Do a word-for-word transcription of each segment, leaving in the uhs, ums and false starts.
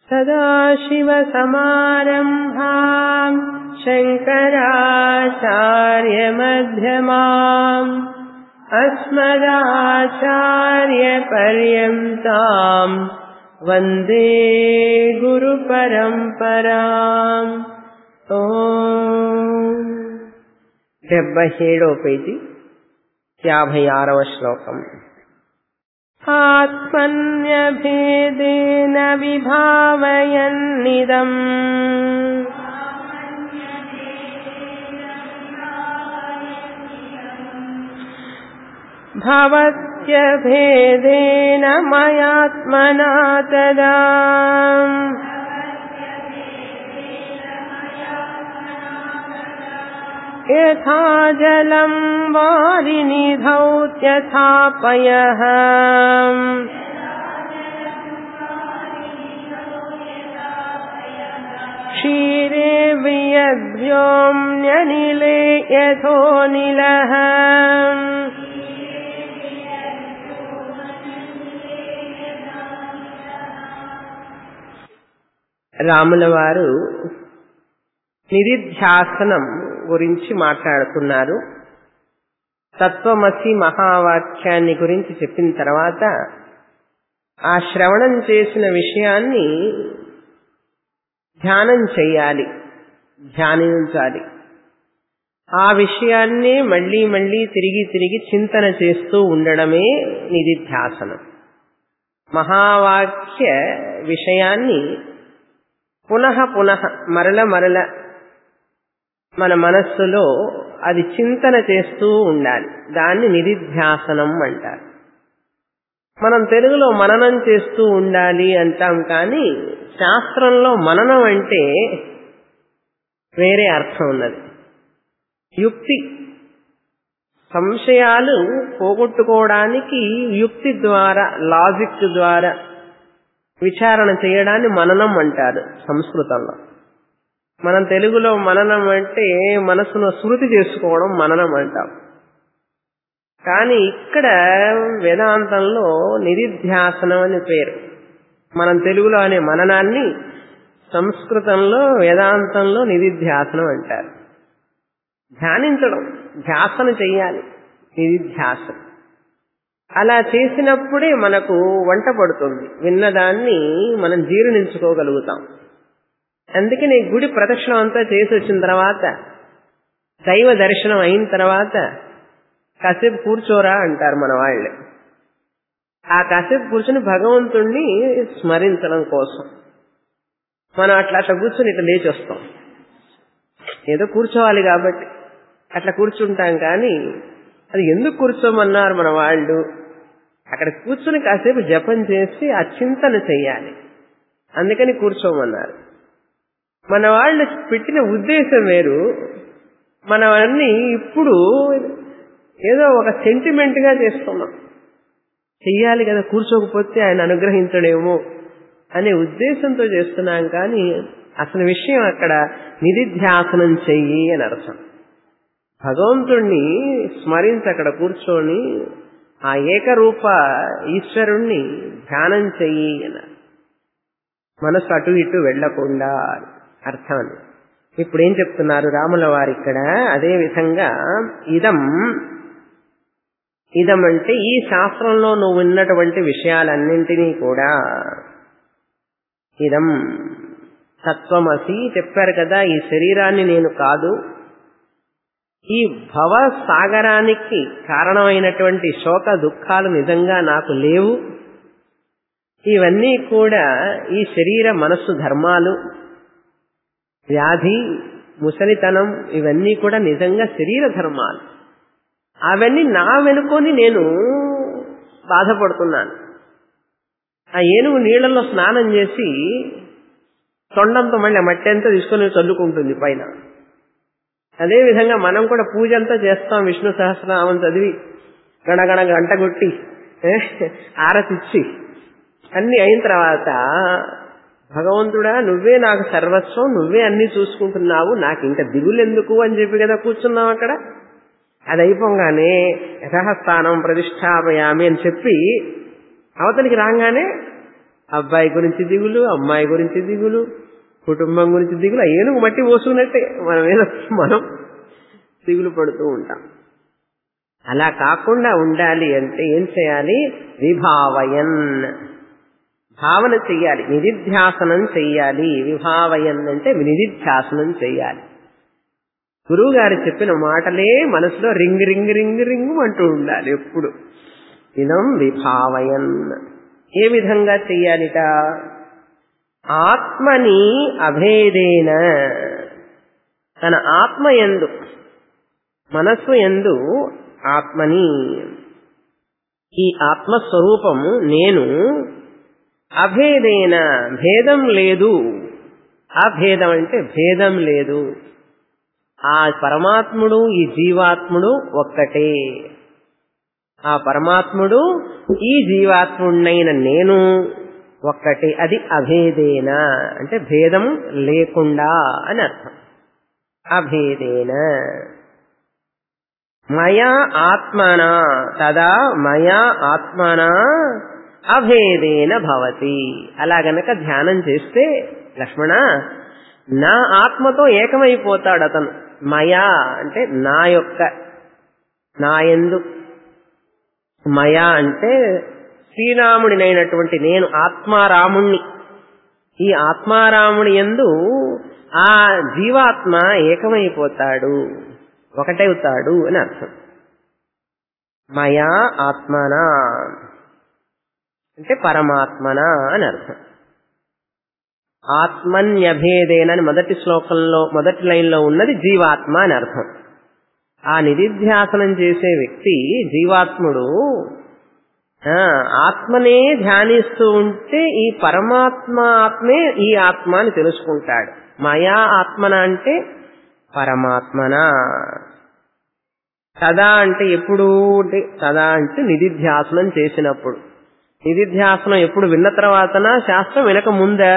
సదాశివసమారంభాం శంకరాచార్యమధ్యమాం అస్మదాచార్యపర్యంతాం వందే గురుపరంపరాం. ఓం. డెబ్బై ఏడవ పేజీ, యాభై ఆరవ శ్లోకం. ఆత్మన్యభేదేన విభావయన్నిదం భవత్యభేదేన మయాత్మనా తదా యథా జలం వారినిధౌ యథాపయః క్షీరే వ్రియద్వ్యోమ్యనిలే యథోనిలః. రాముల వారు నిధిధ్యాసనం గురించి మాట్లాడుతున్నారు. తత్వమసి మహావాక్యాన్ని గురించి చెప్పిన తర్వాత ఆ శ్రవణం చేసిన విషయాన్ని ధ్యానం చెయ్యాలి, ధ్యానించాలి. ఆ విషయాన్నే మళ్లీ మళ్లీ తిరిగి తిరిగి చింతన చేస్తూ ఉండడమే నిధిధ్యాసనం. మహావాక్య విషయాన్ని పునః పునః మరల మరల మన మనస్సులో అది చింతన చేస్తూ ఉండాలి. దాన్ని నిధిధ్యాసనం అంటారు. మనం తెలుగులో మననం చేస్తూ ఉండాలి అంటాం, కానీ శాస్త్రంలో మననం అంటే వేరే అర్థం ఉన్నది. యుక్తి, సంశయాలు పోగొట్టుకోవడానికి యుక్తి ద్వారా, లాజిక్ ద్వారా విచారణ చేయడాన్ని మననం అంటారు సంస్కృతంలో. మనం తెలుగులో మననం అంటే మనసును శృతి చేసుకోవడం మననం అంటాం. కానీ ఇక్కడ వేదాంతంలో నిధిధ్యాసనం అని పేరు. మనం తెలుగులో అనే మననాన్ని సంస్కృతంలో వేదాంతంలో నిధిధ్యాసనం అంటారు. ధ్యానించడం, ధ్యాసన చెయ్యాలి, నిధిధ్యాసనం. అలా చేసినప్పుడే మనకు వంట పడుతుంది, విన్నదాన్ని మనం జీర్ణించుకోగలుగుతాం. అందుకని గుడి ప్రదక్షిణం అంతా చేసి వచ్చిన తర్వాత, దైవ దర్శనం అయిన తర్వాత కాసేపు కూర్చోరా అంటారు మన వాళ్ళు. ఆ కాసేపు కూర్చుని భగవంతుణ్ణి స్మరించడం కోసం మనం అట్లా అట్లా కూర్చొని ఇట్లా లేచి వస్తాం. ఏదో కూర్చోవాలి కాబట్టి అట్లా కూర్చుంటాం. కానీ అది ఎందుకు కూర్చోమన్నారు మన వాళ్ళు? అక్కడ కూర్చుని కాసేపు జపం చేసి ఆ చింతన చెయ్యాలి, అందుకని కూర్చోమన్నారు. మన వాళ్ళు పెట్టిన ఉద్దేశం వేరు. మనవన్నీ ఇప్పుడు ఏదో ఒక సెంటిమెంట్ గా చేస్తున్నాం. చెయ్యాలి కదా, కూర్చోకపోతే ఆయన అనుగ్రహించడేమో అనే ఉద్దేశంతో చేస్తున్నాం. కానీ అసలు విషయం అక్కడ నిధిధ్యాసనం చెయ్యి అని అర్థం. భగవంతుణ్ణి స్మరించి అక్కడ కూర్చొని ఆ ఏకరూప ఈశ్వరుణ్ణి ధ్యానం చెయ్యి అన్నారు. మనసు అటు ఇటు వెళ్లకుండా అర్థం. ఇప్పుడు ఏం చెప్తున్నారు రాముల వారు ఇక్కడ? అదే విధంగా ఇదం, ఇదం అంటే ఈ శాస్త్రంలో నువ్వు ఉన్నటువంటి విషయాలన్నింటినీ కూడా, ఇదం తత్వమసి చెప్పారు కదా, ఈ శరీరాన్ని నేను కాదు, ఈ భవ సాగరానికి కారణమైనటువంటి శోక దుఃఖాలు నిజంగా నాకు లేవు, ఇవన్నీ కూడా ఈ శరీర మనస్సు ధర్మాలు, వ్యాధి ముసలితనం ఇవన్నీ కూడా నిజంగా శరీర ధర్మాలు. అవన్నీ నా వెనుకొని నేను బాధపడుతున్నాను. ఆ ఏనుగు నీళ్లలో స్నానం చేసి తొండంతో మళ్ళీ మట్టి అంతా తీసుకొని చల్లుకుంటుంది పైన. అదేవిధంగా మనం కూడా పూజ అంతా చేస్తాం, విష్ణు సహస్రనామం చదివి గణగణ గంట కొట్టి ఆరతిచ్చి అన్ని అయిన తర్వాత భగవంతుడా నువ్వే నాకు సర్వస్వం, నువ్వే అన్ని చూసుకుంటున్నావు, నాకు ఇంకా దిగులెందుకు అని చెప్పి కదా కూర్చున్నాం అక్కడ. అది అయిపోగానే యథాస్థానం ప్రతిష్టాపయామి అని చెప్పి అవతలికి రాగానే అబ్బాయి గురించి దిగులు, అమ్మాయి గురించి దిగులు, కుటుంబం గురించి దిగులు. ఆ ఏనుగు మట్టి పోసుకున్నట్టే మన మీద మనం దిగులు పడుతూ ఉంటాం. అలా కాకుండా ఉండాలి అంటే ఏం చేయాలి? విభావయన్, భావన చెయ్యాలి, నిధిధ్యాసనం చెయ్యాలి. విభావయన్ అంటే నిధిధ్యాసనం చెయ్యాలి. గురువు గారు చెప్పిన మాటలే మనసులో రింగ్ రింగ్ రింగ్ రింగ్ అంటూ ఉండాలి ఎప్పుడు. ఇదం విభావయన్. ఏ విధంగా చెయ్యాలిట? ఆత్మని అభేదేన, తన ఆత్మ యందు, మనస్సు యందు ఆత్మని, ఈ ఆత్మస్వరూపము నేను అభేదేన, భేదం లేదు. అభేదం అంటే భేదం లేదు. ఆ పరమాత్ముడు ఈ జీవాత్ముడు ఒక్కటే. ఆ పరమాత్ముడు ఈ జీవాత్ముడైన నేను ఒక్కటే. అది అభేదేన అంటే భేదం లేకుండా అని అర్థం. అభేదేన మయా ఆత్మనా తదా మయా ఆత్మనా అభేదేన భవతి. అలా గనక ధ్యానం చేస్తే లక్ష్మణ నా ఆత్మతో ఏకమైపోతాడు అతను. మయా అంటే నా యొక్క, నాయందు. మయా అంటే శ్రీరాముడినైనటువంటి నేను ఆత్మారాముణ్ణి. ఈ ఆత్మారాముడి యందు ఆ జీవాత్మ ఏకమైపోతాడు, ఒకటవుతాడు అని అర్థం. మయా ఆత్మనా అంటే పరమాత్మనా అని అర్థం. ఆత్మన్యభేదేనని మొదటి శ్లోకంలో మొదటి లైన్లో ఉన్నది జీవాత్మ అని అర్థం. ఆ నిధిధ్యాసనం చేసే వ్యక్తి జీవాత్ముడు ఆత్మనే ధ్యానిస్తూ ఉంటే ఈ పరమాత్మ ఆత్మే ఈ ఆత్మ అని తెలుసుకుంటాడు. మయా ఆత్మన అంటే పరమాత్మన. తదా అంటే ఎప్పుడు? తదా అంటే నిధిధ్యాసనం చేసినప్పుడు. నిధిధ్యాసనం ఎప్పుడు? విన్న తర్వాతనా, శాస్త్రం వినక ముందా?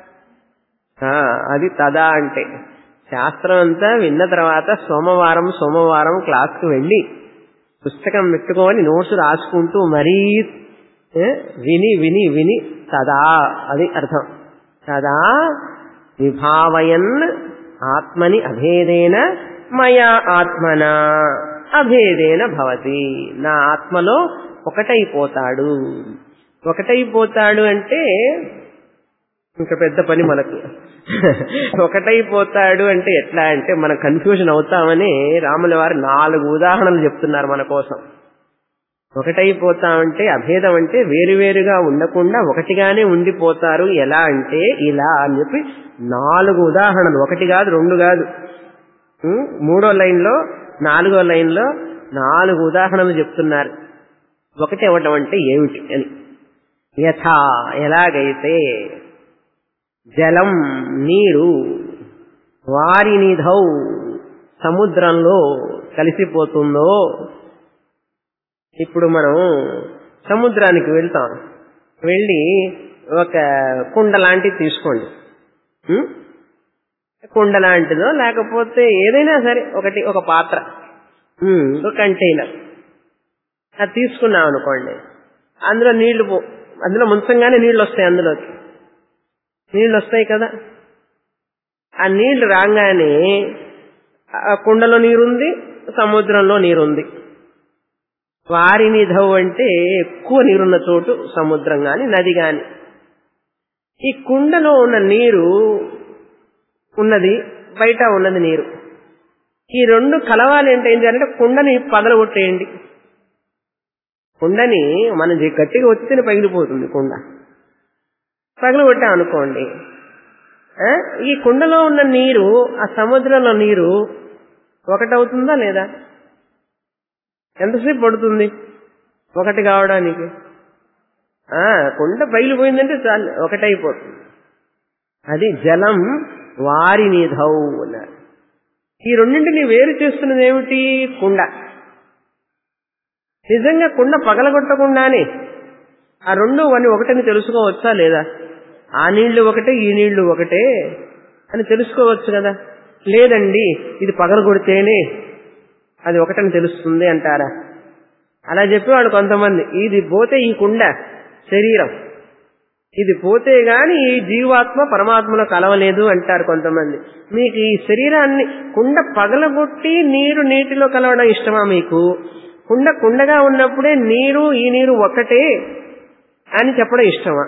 అది తదా అంటే శాస్త్రం అంతా విన్న తర్వాత సోమవారం సోమవారం క్లాస్కి వెళ్ళి పుస్తకం పెట్టుకొని నోట్స్ రాసుకుంటూ మరీ విని విని విని తదా, అది అర్థం. తదా విభావయన్ ఆత్మని అభేదేన మయా ఆత్మనా అభేదేన భవతి. నా ఆత్మలో ఒకటైపోతాడు. ఒకటైపోతాడు అంటే ఇంకా పెద్ద పని మనకు. ఒకటైపోతాడు అంటే ఎట్లా అంటే మనం కన్ఫ్యూజన్ అవుతామని రాముల వారు నాలుగు ఉదాహరణలు చెప్తున్నారు మన కోసం. ఒకటైపోతామంటే అభేదం అంటే వేరువేరుగా ఉండకుండా ఒకటిగానే ఉండిపోతారు. ఎలా అంటే ఇలా అని చెప్పి నాలుగు ఉదాహరణలు, ఒకటి కాదు రెండు కాదు, మూడో లైన్లో నాలుగో లైన్లో నాలుగు ఉదాహరణలు చెప్తున్నారు. ఒకటి అవ్వటం అంటే ఏమిటి అని. యథా ఎలాగైతే జలం నీరు వారినిధౌ సముద్రంలో కలిసిపోతుందో. ఇప్పుడు మనం సముద్రానికి వెళ్తాం, వెళ్ళి ఒక కుండ లాంటిది తీసుకోండి. కుండ లాంటిదో లేకపోతే ఏదైనా సరే ఒకటి, ఒక పాత్ర, ఒక కంటైనర్, అది తీసుకున్నాం అనుకోండి. అందులో నీళ్లు అందులో ముంచంగానే నీళ్లు వస్తాయి, అందులోకి నీళ్లు వస్తాయి కదా. ఆ నీళ్లు రాగానే ఆ కుండలో నీరుంది, సముద్రంలో నీరుంది. వారినిధౌ అంటే ఎక్కువ నీరున్న చోటు సముద్రం గాని నది గాని. ఈ కుండలో ఉన్న నీరు ఉన్నది, బయట ఉన్నది నీరు. ఈ రెండు కలవాలి అంటే ఏం చేయాలంటే కుండని పగలగొట్టేయండి. కుండని మనం గట్టిగా వచ్చితేనే పగిలిపోతుంది కుండ. పగలగొట్టాం అనుకోండి, ఈ కుండలో ఉన్న నీరు ఆ సముద్రంలో నీరు ఒకటవుతుందా లేదా? ఎంతసేపు పడుతుంది ఒకటి కావడానికి? కుండ పగిలిపోయిందంటే చాలు, ఒకటైపోతుంది. అది జలం వారినిధౌ అన్నారు. ఈ రెండింటిని వేరు చేస్తున్నది ఏమిటి? కుండ. నిజంగా కుండ పగలగొట్టకుండానే ఆ రెండు అని ఒకటని తెలుసుకోవచ్చా లేదా? ఆ నీళ్లు ఒకటే ఈ నీళ్లు ఒకటే అని తెలుసుకోవచ్చు కదా. లేదండి ఇది పగలగొడితేనే అది ఒకటని తెలుస్తుంది అంటారా? అలా చెప్పేవాడు కొంతమంది. ఇది పోతే ఈ కుండ శరీరం, ఇది పోతే గాని ఈ జీవాత్మ పరమాత్మలో కలవలేదు అంటారు కొంతమంది. మీకు ఈ శరీరాన్ని కుండ పగలగొట్టి నీరు నీటిలో కలవడం ఇష్టమా? మీకు కుండ కుండగా ఉన్నప్పుడే నీరు ఈ నీరు ఒక్కటే అని చెప్పడం ఇష్టమా?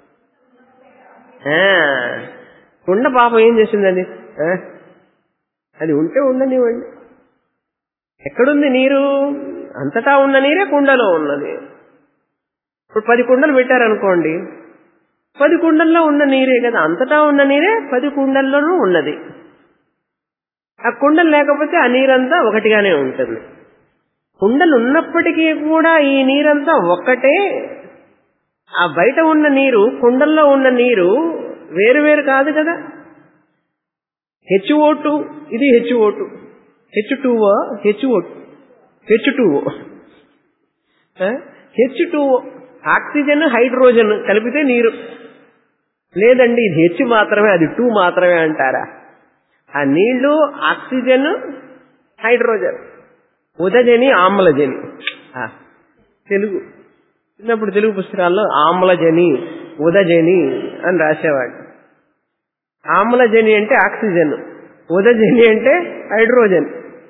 కుండ పాపం ఏం చేసింది? అది అది ఉంటే ఉండనివ్వండి. ఎక్కడుంది నీరు? అంతటా ఉన్న నీరే కుండలో ఉన్నది. ఇప్పుడు పది కుండలు పెట్టారనుకోండి, పది కుండల్లో ఉన్న నీరే కదా, అంతటా ఉన్న నీరే పది కుండల్లోనూ ఉన్నది. ఆ కుండలు లేకపోతే ఆ నీరంతా ఒకటిగానే ఉంటుంది. కుండలు ఉన్నప్పటికీ కూడా ఈ నీరంతా ఒక్కటే. ఆ బయట ఉన్న నీరు కుండల్లో ఉన్న నీరు వేరు వేరు కాదు కదా. హెచ్ ఓ టూ ఇది H O two H two O H O H two O H two O oxygen hydrogen కలిపితే నీరు. లేదండి ఇది హెచ్ మాత్రమే అది టూ మాత్రమే అంటారా? ఆ నీళ్లు ఆక్సిజన్ హైడ్రోజన్ ఉదజని ఆమ్లజని. తెలుగు చిన్నప్పుడు తెలుగు పుస్తకాల్లో ఆమ్లజని ఉదజని అని రాసేవాడు. ఆమ్లజని అంటే ఆక్సిజన్, ఉదజని అంటే హైడ్రోజన్.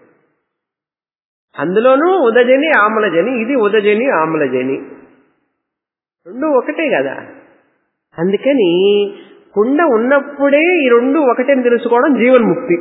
అందులోనూ ఉదజని ఆమ్లజని, ఇది ఉదజని ఆమ్లజని, రెండు ఒకటే కదా. అందుకని కుండ ఉన్నప్పుడే ఈ రెండు ఒకటేని తెలుసుకోవడం జీవన్ముక్తి.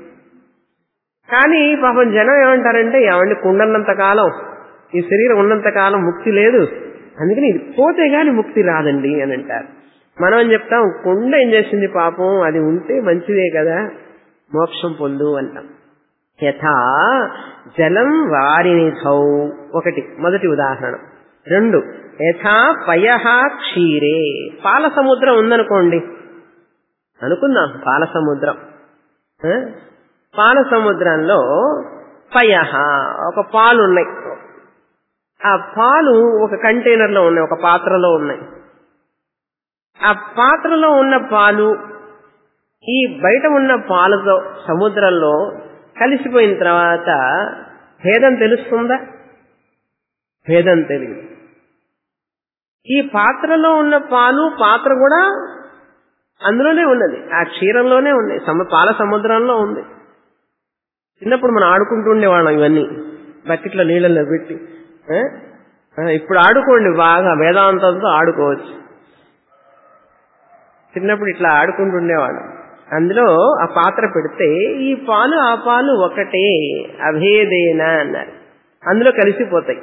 కానీ పాపం జనం ఏమంటారంటే, ఏమండి కుండన్నంత కాలం, ఈ శరీరం ఉన్నంత కాలం ముక్తి లేదు, అందుకని ఇది పోతే గాని ముక్తి రాదండి అని అంటారు. మనం అని చెప్తాం, కుండ ఏం చేసింది పాపం, అది ఉంటే మంచిదే కదా, మోక్షం పొందు అంటాం. యథా జలం వారినిధౌ ఒకటి మొదటి ఉదాహరణ. రెండు యథా పయః క్షీరే, పాల సముద్రం ఉందనుకోండి, అనుకుందాం పాల సముద్రం. పాల సముద్రంలో పయః ఒక పాలు ఉన్నాయి. ఆ పాలు ఒక కంటైనర్లో ఉన్నాయి, ఒక పాత్రలో ఉన్నాయి. ఆ పాత్రలో ఉన్న పాలు ఈ బయట ఉన్న పాలతో సముద్రంలో కలిసిపోయిన తర్వాత భేదం తెలుస్తుందా? భేదం తెలియదు. ఈ పాత్రలో ఉన్న పాలు పాత్ర కూడా అందులోనే ఉన్నది, ఆ క్షీరంలోనే ఉంది, పాల సముద్రంలో ఉంది. చిన్నప్పుడు మనం ఆడుకుంటూ ఉండేవాళ్ళం ఇవన్నీ బకెట్లో నీళ్ళల్లో పెట్టి. ఇప్పుడు ఆడుకోండి, బాగా వేదాంతంతో ఆడుకోవచ్చు. చిన్నప్పుడు ఇట్లా ఆడుకుంటుండేవాళ్ళం. అందులో ఆ పాత్ర పెడితే ఈ పాలు ఆ పాలు ఒకటే, అభేదేనా అన్నారు, అందులో కలిసిపోతాయి.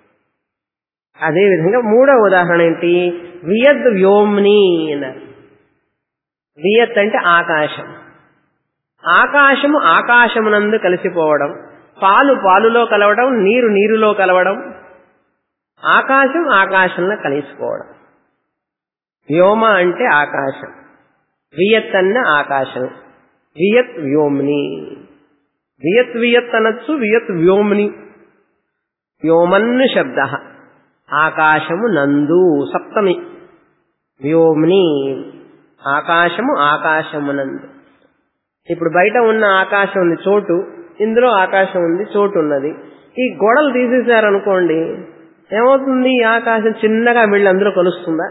అదేవిధంగా మూడవ ఉదాహరణ ఏంటి? వియద్ వ్యోమ్ని అన్నారు. వియత్ అంటే ఆకాశం. ఆకాశము ఆకాశమునందు కలిసిపోవడం, పాలు పాలులో కలవడం, నీరు నీరులో కలవడం, ఆకాశం ఆకాశంలో కలిసిపోవడం. వ్యోమ అంటే ఆకాశం, వియత్ అన్న ఆకాశం, వియత్ వ్యోమ్ని. వియత్ వియత్ అనొచ్చు, వియత్ వ్యోమ్ని. వ్యోమన్ శబ్ద ఆకాశము నందు, సప్తమి. వ్యోమ్ని ఆకాశము ఆకాశమునందు. ఇప్పుడు బయట ఉన్న ఆకాశం ఉంది చోటు, ఇందులో ఆకాశం ఉంది చోటు ఉన్నది. ఈ గోడలు తీసేశారనుకోండి, ఏమవుతుంది? ఈ ఆకాశం చిన్నగా వెళ్ళి అందులో కలుస్తుందా?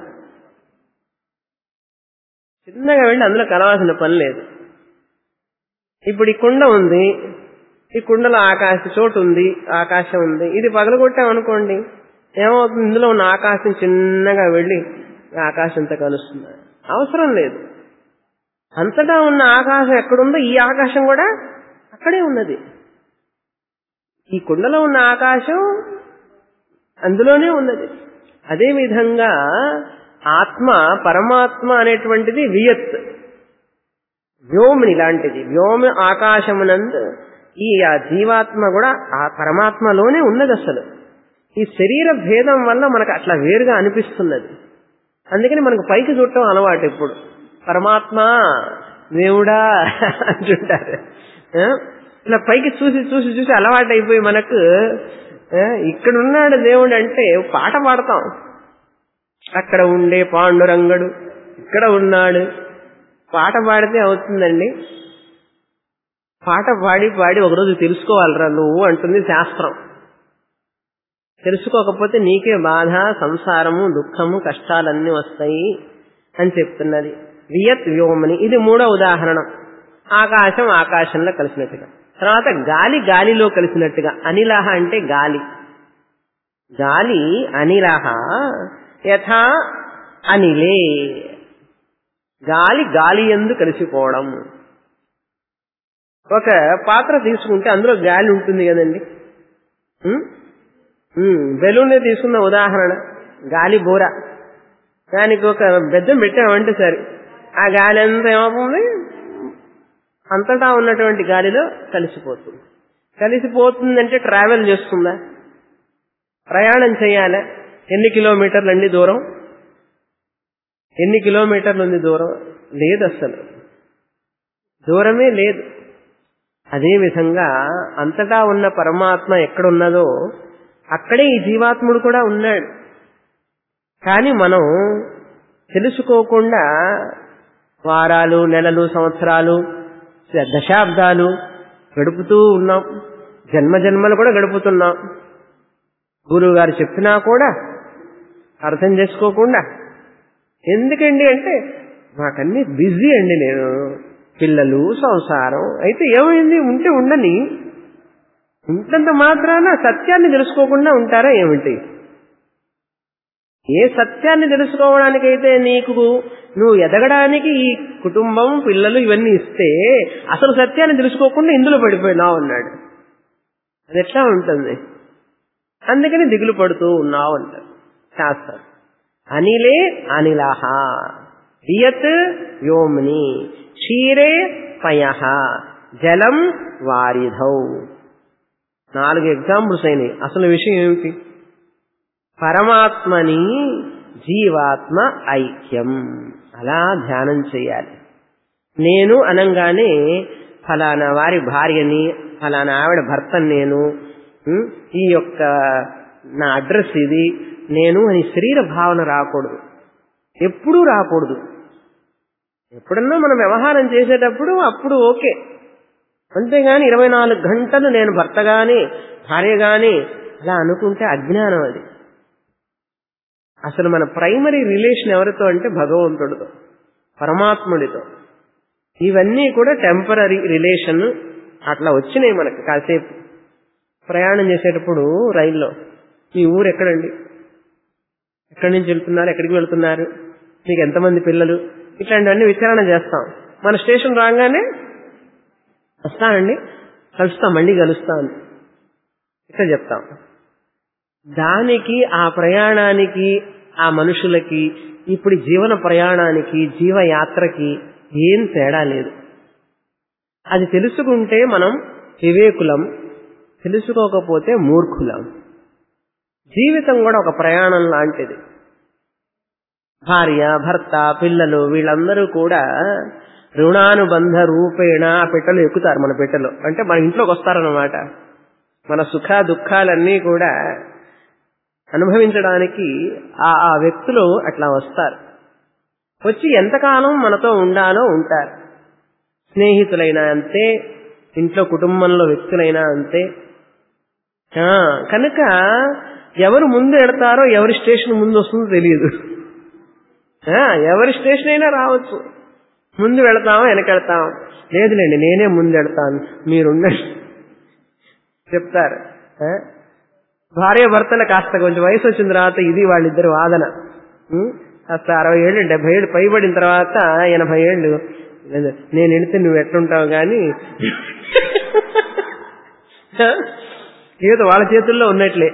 చిన్నగా వెళ్ళి అందులో కలవాల్సిన పని లేదు. ఇప్పుడు ఈ కుండ ఉంది, ఈ కుండలో ఆకాశ చోటు ఉంది, ఆకాశం ఉంది. ఇది పగలగొట్టామనుకోండి, ఏమవుతుంది? ఇందులో ఉన్న ఆకాశం చిన్నగా వెళ్ళి ఆకాశంతో కలుస్తుంది. అవసరం లేదు. అంతటా ఉన్న ఆకాశం ఎక్కడుందో ఈ ఆకాశం కూడా అక్కడే ఉన్నది. ఈ కుండలో ఉన్న ఆకాశం అందులోనే ఉన్నది. అదేవిధంగా ఆత్మ పరమాత్మ అనేటువంటిది వియత్ వ్యోమిని లాంటిది. వ్యోమ ఆకాశమునందు ఈ జీవాత్మ కూడా ఆ పరమాత్మలోనే ఉన్నది. అసలు ఈ శరీర భేదం వల్ల మనకు అట్లా వేరుగా అనిపిస్తున్నది. అందుకని మనకు పైకి చూడటం అలవాటు. ఇప్పుడు పరమాత్మ దేవుడా అంటుంటారు. ఇలా పైకి చూసి చూసి చూసి అలవాటు అయిపోయి మనకు ఇక్కడున్నాడు దేవుడు అంటే పాట పాడతాం. అక్కడ ఉండే పాండురంగడు ఇక్కడ ఉన్నాడు. పాట పాడితే అవుతుందండి. పాట పాడి పాడి ఒకరోజు తెలుసుకోవాలిరా నువ్వు అంటుంది శాస్త్రం. తెలుసుకోకపోతే నీకే బాధ, సంసారము, దుఃఖము, కష్టాలన్నీ వస్తాయి అని చెప్తున్నది. వియత్ వ్యోమని, ఇది మూడో ఉదాహరణ. ఆకాశం ఆకాశంలో కలిసినట్టుగా. తర్వాత గాలి గాలిలో కలిసినట్టుగా. అనిలహ అంటే గాలి. గాలి అనిలహ యథా అనిలే, గాలి గాలి యందు కలిసిపోవడం. ఒక పాత్ర తీసుకుంటే అందులో గాలి ఉంటుంది కదండి. బెలూన్ తీసుకున్న ఉదాహరణ, గాలి బోర. దానికి ఒక బెద్దం పెట్టామంటే సరే, ఆ గాలి అంతా ఏమవుతుంది, అంతటా ఉన్నటువంటి గాలిలో కలిసిపోతుంది. కలిసిపోతుందంటే ట్రావెల్ చేస్తుందా, ప్రయాణం చేయాలా? ఎన్ని కిలోమీటర్లు అండి దూరం? ఎన్ని కిలోమీటర్లు ఉంది దూరం? లేదు, అసలు దూరమే లేదు. అదేవిధంగా అంతటా ఉన్న పరమాత్మ ఎక్కడున్నదో అక్కడే ఈ జీవాత్ముడు కూడా ఉన్నాడు. కానీ మనం తెలుసుకోకుండా వారాలు, నెలలు, సంవత్సరాలు, దశాబ్దాలు గడుపుతూ ఉన్నాం. జన్మ జన్మలు కూడా గడుపుతున్నాం. గురువు గారు చెప్పినా కూడా అర్థం చేసుకోకుండా. ఎందుకండి అంటే మాకన్నీ బిజీ అండి, నేను పిల్లలు, సంసారం. అయితే ఏమైంది, ఉంటే ఉండని. ఉంటంత మాత్రాన సత్యాన్ని తెలుసుకోకుండా ఉంటారా ఏమిటి? ఏ సత్యాన్ని తెలుసుకోవడానికైతే నీకు నువ్వు ఎదగడానికి ఈ కుటుంబం, పిల్లలు ఇవన్నీ ఇస్తే, అసలు సత్యాన్ని తెలుసుకోకుండా ఇందులో పడిపోయినావు అన్నాడు. అది ఎట్లా ఉంటుంది? అందుకని దిగులు పడుతూ ఉన్నావు అంటారు శాస్త్రం. అనిలే అనిలహ, వియత్ వ్యోమ్ని, క్షీరే పయః, జలం వారిధౌ. నాలుగు ఎగ్జాంపుల్స్ అయినాయి. అసలు విషయం ఏమిటి? పరమాత్మని జీవాత్మ ఐక్యం. అలా ధ్యానం చేయాలి. నేను అనంగానే ఫలానా వారి భార్యని, ఫలానా ఆవిడ భర్తని, నేను ఈ యొక్క నా అడ్రస్ ఇది, నేను అని శరీర భావన రాకూడదు. ఎప్పుడూ రాకూడదు. ఎప్పుడన్నా మనం వ్యవహారం చేసేటప్పుడు అప్పుడు ఓకే. అంతేగాని ఇరవై నాలుగు గంటలు నేను భర్త గాని భార్య గాని అలా అనుకుంటే అజ్ఞానం. అది అసలు మన ప్రైమరీ రిలేషన్ ఎవరితో అంటే భగవంతుడితో, పరమాత్ముడితో. ఇవన్నీ కూడా టెంపరీ రిలేషన్ అట్లా వచ్చినాయి మనకి. కాసేపు ప్రయాణం చేసేటప్పుడు రైల్లో, మీ ఊరు ఎక్కడండి, ఎక్కడి నుంచి వెళ్తున్నారు, ఎక్కడికి వెళ్తున్నారు, మీకు ఎంతమంది పిల్లలు, ఇట్లాంటివన్నీ విచారణ చేస్తాం. మన స్టేషన్ రాగానే వస్తానండి, కలుస్తాం, మళ్ళీ కలుస్తాం ఇట్లా చెప్తాం. దానికి, ఆ ప్రయాణానికి, ఆ మనుషులకి, ఇప్పుడు జీవన ప్రయాణానికి, జీవయాత్రకి ఏం తేడా లేదు. అది తెలుసుకుంటే మనం వివేకులం, తెలుసుకోకపోతే మూర్ఖులం. జీవితం కూడా ఒక ప్రయాణం లాంటిది. భార్య, భర్త, పిల్లలు వీళ్ళందరూ కూడా రుణానుబంధ రూపేణ ఆ పెట్టెలు ఎక్కుతారు. మన పెట్టెలో అంటే మన ఇంట్లోకి వస్తారన్నమాట. మన సుఖ దుఃఖాలన్నీ కూడా అనుభవించడానికి ఆ ఆ వ్యక్తులు అట్లా వస్తారు. వచ్చి ఎంతకాలం మనతో ఉండాలో ఉంటారు. స్నేహితులైనా అంతే, ఇంట్లో కుటుంబంలో వ్యక్తులైనా అంతే. కనుక ఎవరు ముందు ఎడతారో, ఎవరి స్టేషన్ ముందు వస్తుందో తెలియదు. ఎవరి స్టేషన్ అయినా రావచ్చు. ముందు వెళతామో వెనకెడతాం, లేదులేండి నేనే ముందు వెళతాను మీరుండండి చెప్తారు. భార్య భర్తలు కాస్త కొంచెం వయసు వచ్చిన తర్వాత ఇది వాళ్ళిద్దరు వాదన. కాస్త అరవై ఏళ్ళు డెబ్బై ఏళ్ళు పైబడిన తర్వాత ఎనభై ఏళ్ళు నేను వెళితే నువ్వు ఎట్లుంటావు కానీ ఏదో వాళ్ళ చేతుల్లో ఉన్నట్లే.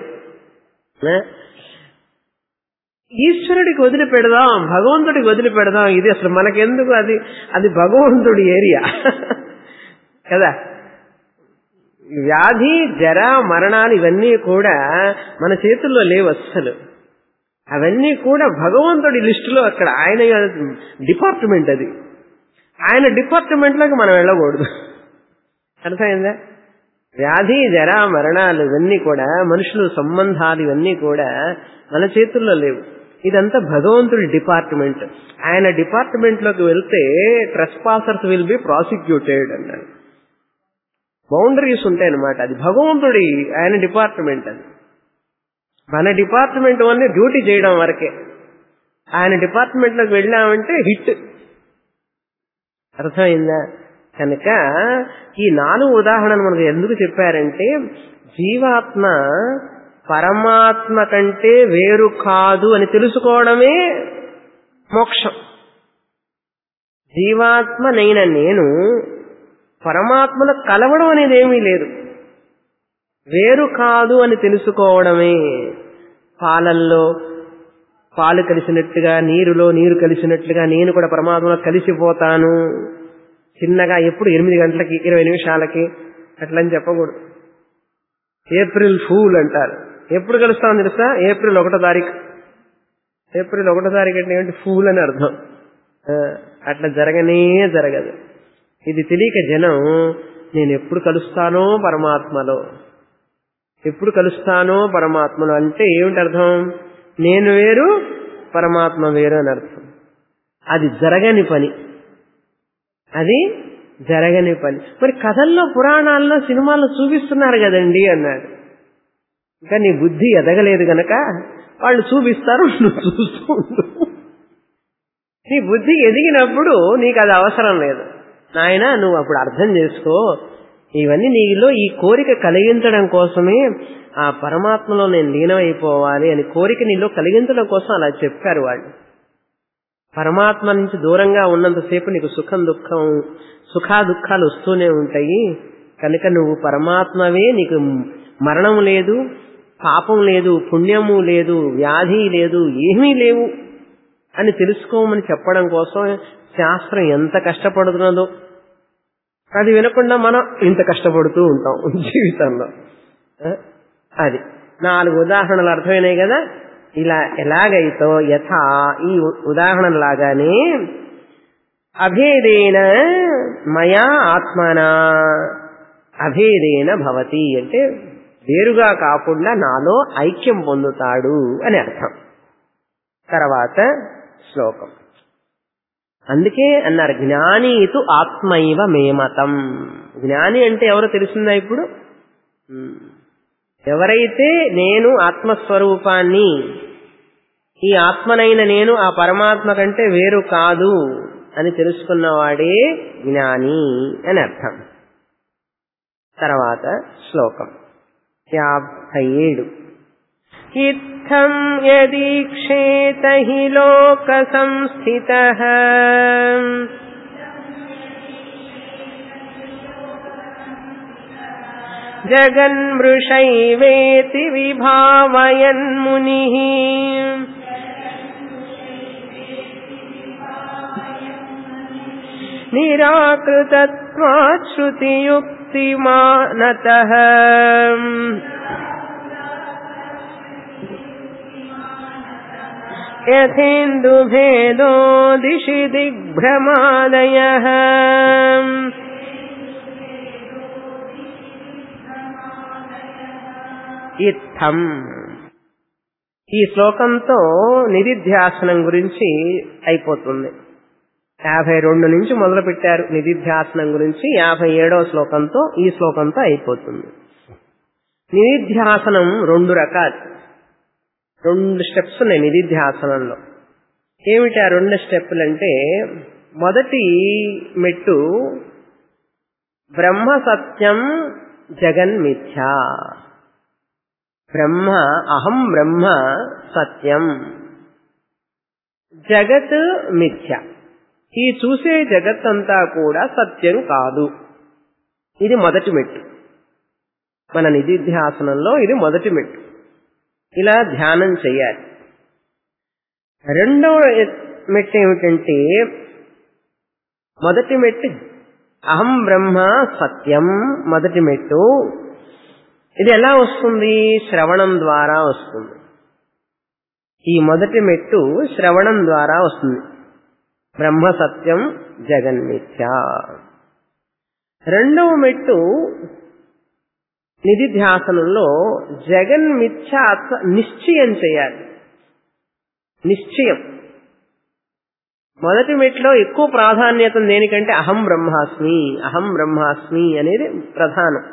ఈశ్వరుడికి వదిలిపెడదాం, భగవంతుడికి వదిలిపెడదాం. ఇది అసలు మనకెందుకు, అది అది భగవంతుడి ఏరియా కదా. వ్యాధి, జర, మరణాలు ఇవన్నీ కూడా మన చేతుల్లో లేవు అస్సలు. అవన్నీ కూడా భగవంతుడి లిస్టులో అక్కడ ఆయన డిపార్ట్మెంట్. అది ఆయన డిపార్ట్మెంట్లోకి మనం వెళ్ళకూడదు. అర్థమైందా? వ్యాధి, జర, మరణాలు ఇవన్నీ కూడా, మనుషులు సంబంధాలు ఇవన్నీ కూడా మన చేతుల్లో లేవు. ఇదంతా భగవంతుడి డిపార్ట్మెంట్. ఆయన డిపార్ట్మెంట్ లోకి వెళ్తే ట్రెస్పాసర్స్ విల్ బి ప్రాసిక్యూటెడ్ అన్నాడు. బౌండరీస్ ఉంటాయన్నమాట. అది భగవంతుడి, ఆయన డిపార్ట్మెంట్. అది మన డిపార్ట్మెంట్ వల్లే డ్యూటీ చేయడం వరకే. ఆయన డిపార్ట్మెంట్లోకి వెళ్ళామంటే హిట్. అర్థమైందా? కనుక ఈ నాలుగు ఉదాహరణలు మనకు ఎందుకు చెప్పారంటే జీవాత్మ పరమాత్మ కంటే వేరు కాదు అని తెలుసుకోవడమే మోక్షం. జీవాత్మనైన నేను పరమాత్మను కలవడం అనేది ఏమీ లేదు. వేరు కాదు అని తెలుసుకోవడమే. పాలల్లో పాలు కలిసినట్టుగా, నీరులో నీరు కలిసినట్లుగా నేను కూడా పరమాత్మలో కలిసిపోతాను. చిన్నగా ఎప్పుడు ఎనిమిది గంటలకి ఇరవై నిమిషాలకి అట్లని చెప్పకూడదు. ఏప్రిల్ ఫూల్ అంటారు. ఎప్పుడు కలుస్తామని తెలుసా? ఏప్రిల్ ఒకటో తారీఖు. ఏప్రిల్ ఒకటో తారీఖు అంటే ఏంటి? ఫూల్ అని అర్థం. అట్లా జరగనే జరగదు. ఇది తెలియక జనం నేను ఎప్పుడు కలుస్తానో పరమాత్మలో, ఎప్పుడు కలుస్తానో పరమాత్మలో అంటే ఏమిటి అర్థం? నేను వేరు పరమాత్మ వేరు అని అర్థం. అది జరగని పని, అది జరగని పని. మరి కథల్లో, పురాణాల్లో, సినిమాల్లో చూపిస్తున్నారు కదండి అన్నాడు. ఇంకా నీ బుద్ధి ఎదగలేదు గనక వాళ్ళు చూపిస్తారు, నువ్వు చూస్తూ ఉండు. నీ బుద్ధి ఎదిగినప్పుడు నీకు అది అవసరం లేదు. నాయన నువ్వు అప్పుడు అర్థం చేసుకో, ఇవన్నీ నీలో ఈ కోరిక కలిగించడం కోసమే, ఆ పరమాత్మలో నేను లీనమైపోవాలి అని కోరిక నీలో కలిగించడం కోసం అలా చెప్పారు వాళ్ళు. పరమాత్మ నుంచి దూరంగా ఉన్నంతసేపు నీకు సుఖం దుఃఖం సుఖా దుఃఖాలు వస్తూనే ఉంటాయి. కనుక నువ్వు పరమాత్మవే, నీకు మరణం లేదు, పాపం లేదు, పుణ్యము లేదు, వ్యాధి లేదు, ఏమీ లేవు అని తెలుసుకోమని చెప్పడం కోసం శాస్త్రం ఎంత కష్టపడుతున్నదో అది వినకుండా మనం ఇంత కష్టపడుతూ ఉంటాం జీవితంలో. అది నాలుగు ఉదాహరణలు అర్థమైనాయి కదా. ఇలా ఎలాగైతో యథా ఈ ఉదాహరణలాగానే అభేదేన మయా ఆత్మనా అభేదేన భవతి అంటే వేరుగా కాకుండా నాలో ఐక్యం పొందుతాడు అని అర్థం. తర్వాత శ్లోకం. అందుకే అన్నారు జ్ఞానీతు ఆత్మైవ మేమతం. జ్ఞాని అంటే ఎవరో తెలిసిందా ఇప్పుడు? ఎవరైతే నేను ఆత్మస్వరూపాన్ని, ఈ ఆత్మనైన నేను ఆ పరమాత్మ కంటే వేరు కాదు అని తెలుసుకున్నవాడే జ్ఞాని అని అర్థం. తర్వాత శ్లోకం యాభై ఏడు. ఇత్థం యదీక్షేత హి లోక సంస్థితః జగన్మృషైవేతి విభావయన్ మునిః నిరాకృతత్వాత్ శ్రుతియుక్తిమానతః యథేందుభేదో దిశి దిగ్భ్రమాదయః. ఇత్థం ఈ శ్లోకంతో నిధిధ్యాసనం గురించి అయిపోతుంది. యాభై రెండు నుంచి మొదలు పెట్టారు నిధిధ్యాసనం గురించి. యాభై ఏడవ శ్లోకంతో ఈ శ్లోకంతో అయిపోతుంది. నిధిధ్యాసనం రెండు రకాలు, రెండు స్టెప్స్ ఉన్నాయి నిధిధ్యాసనంలో. ఏమిటి ఆ రెండు స్టెప్పులు అంటే, మొదటి మెట్టు బ్రహ్మ సత్యం జగన్మిథ్య. బ్రహ్మ అహం బ్రహ్మ సత్యం, జగత్ మిథ్య. ఈ చూసే జగత్తంతా కూడా సత్యం కాదు. ఇది మొదటి మెట్టు. మన నిధిధ్యాసనంలో ఇది మొదటి మెట్టు. ఇలా ధ్యానం చెయ్యాలి. రెండవ మెట్టు ఏమిటంటే, మొదటి మెట్టు అహం బ్రహ్మ సత్యం మొదటి మెట్టు. ఇది ఎలా వస్తుంది? శ్రవణం ద్వారా వస్తుంది. ఈ మొదటి మెట్టు శ్రవణం ద్వారా వస్తుంది. బ్రహ్మ సత్యం జగన్మిథ్య. రెండవ మెట్టు నిధిధ్యాసనంలో జగన్మిథ్య నిశ్చయం చేయాలి. నిశ్చయం మొదటి మెట్లో ఎక్కువ ప్రాధాన్యత దేనికంటే అహం బ్రహ్మాస్మి, అహం బ్రహ్మాస్మి అనేది ప్రధానం.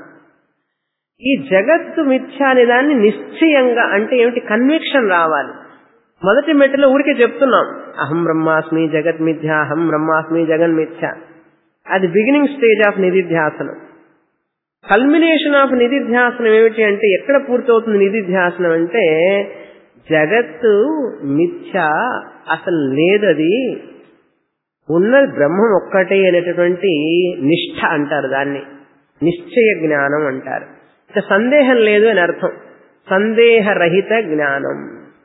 ఈ జగత్తు మిథ్య అనే దాన్ని నిశ్చయంగా అంటే ఏమిటి? కన్విక్షన్ రావాలి. మొదటి మెట్టులో ఊరికే చెప్తున్నాం అహం బ్రహ్మాస్మి జగత్ మిథ్య, అహం బ్రహ్మాస్మి జగన్ మిథ్య. అది బిగినింగ్ స్టేజ్ ఆఫ్ నిధిధ్యాసనం. కల్మినేషన్ ఆఫ్ నిధిధ్యాసనం ఏమిటి అంటే, ఎక్కడ పూర్తవుతుంది నిధిధ్యాసనం అంటే, జగత్తు మిథ్య, అసలు లేదది, ఉన్నది బ్రహ్మం ఒక్కటే అనేటటువంటి నిష్ఠ అంటారు. దాన్ని నిశ్చయ జ్ఞానం అంటారు. ఇక సందేహం లేదు అని అర్థం. సందేహరహిత జ్ఞానం,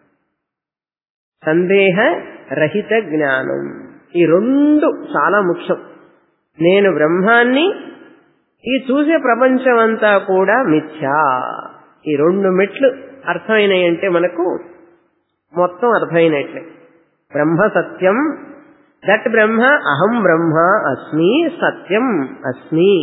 సందేహరహిత జ్ఞానం. ఈ రెండు చాలా ముఖ్యం. నేను బ్రహ్మాన్ని, ఈ చూసే ప్రపంచం అంతా కూడా మిథ్యా. ఈ రెండు మెట్లు అర్థమైనాయి అంటే మనకు మొత్తం అర్థమైనట్లే. బ్రహ్మ సత్యం, దట్ బ్రహ్మ అహం బ్రహ్మ అస్మి, సత్యం అస్మి.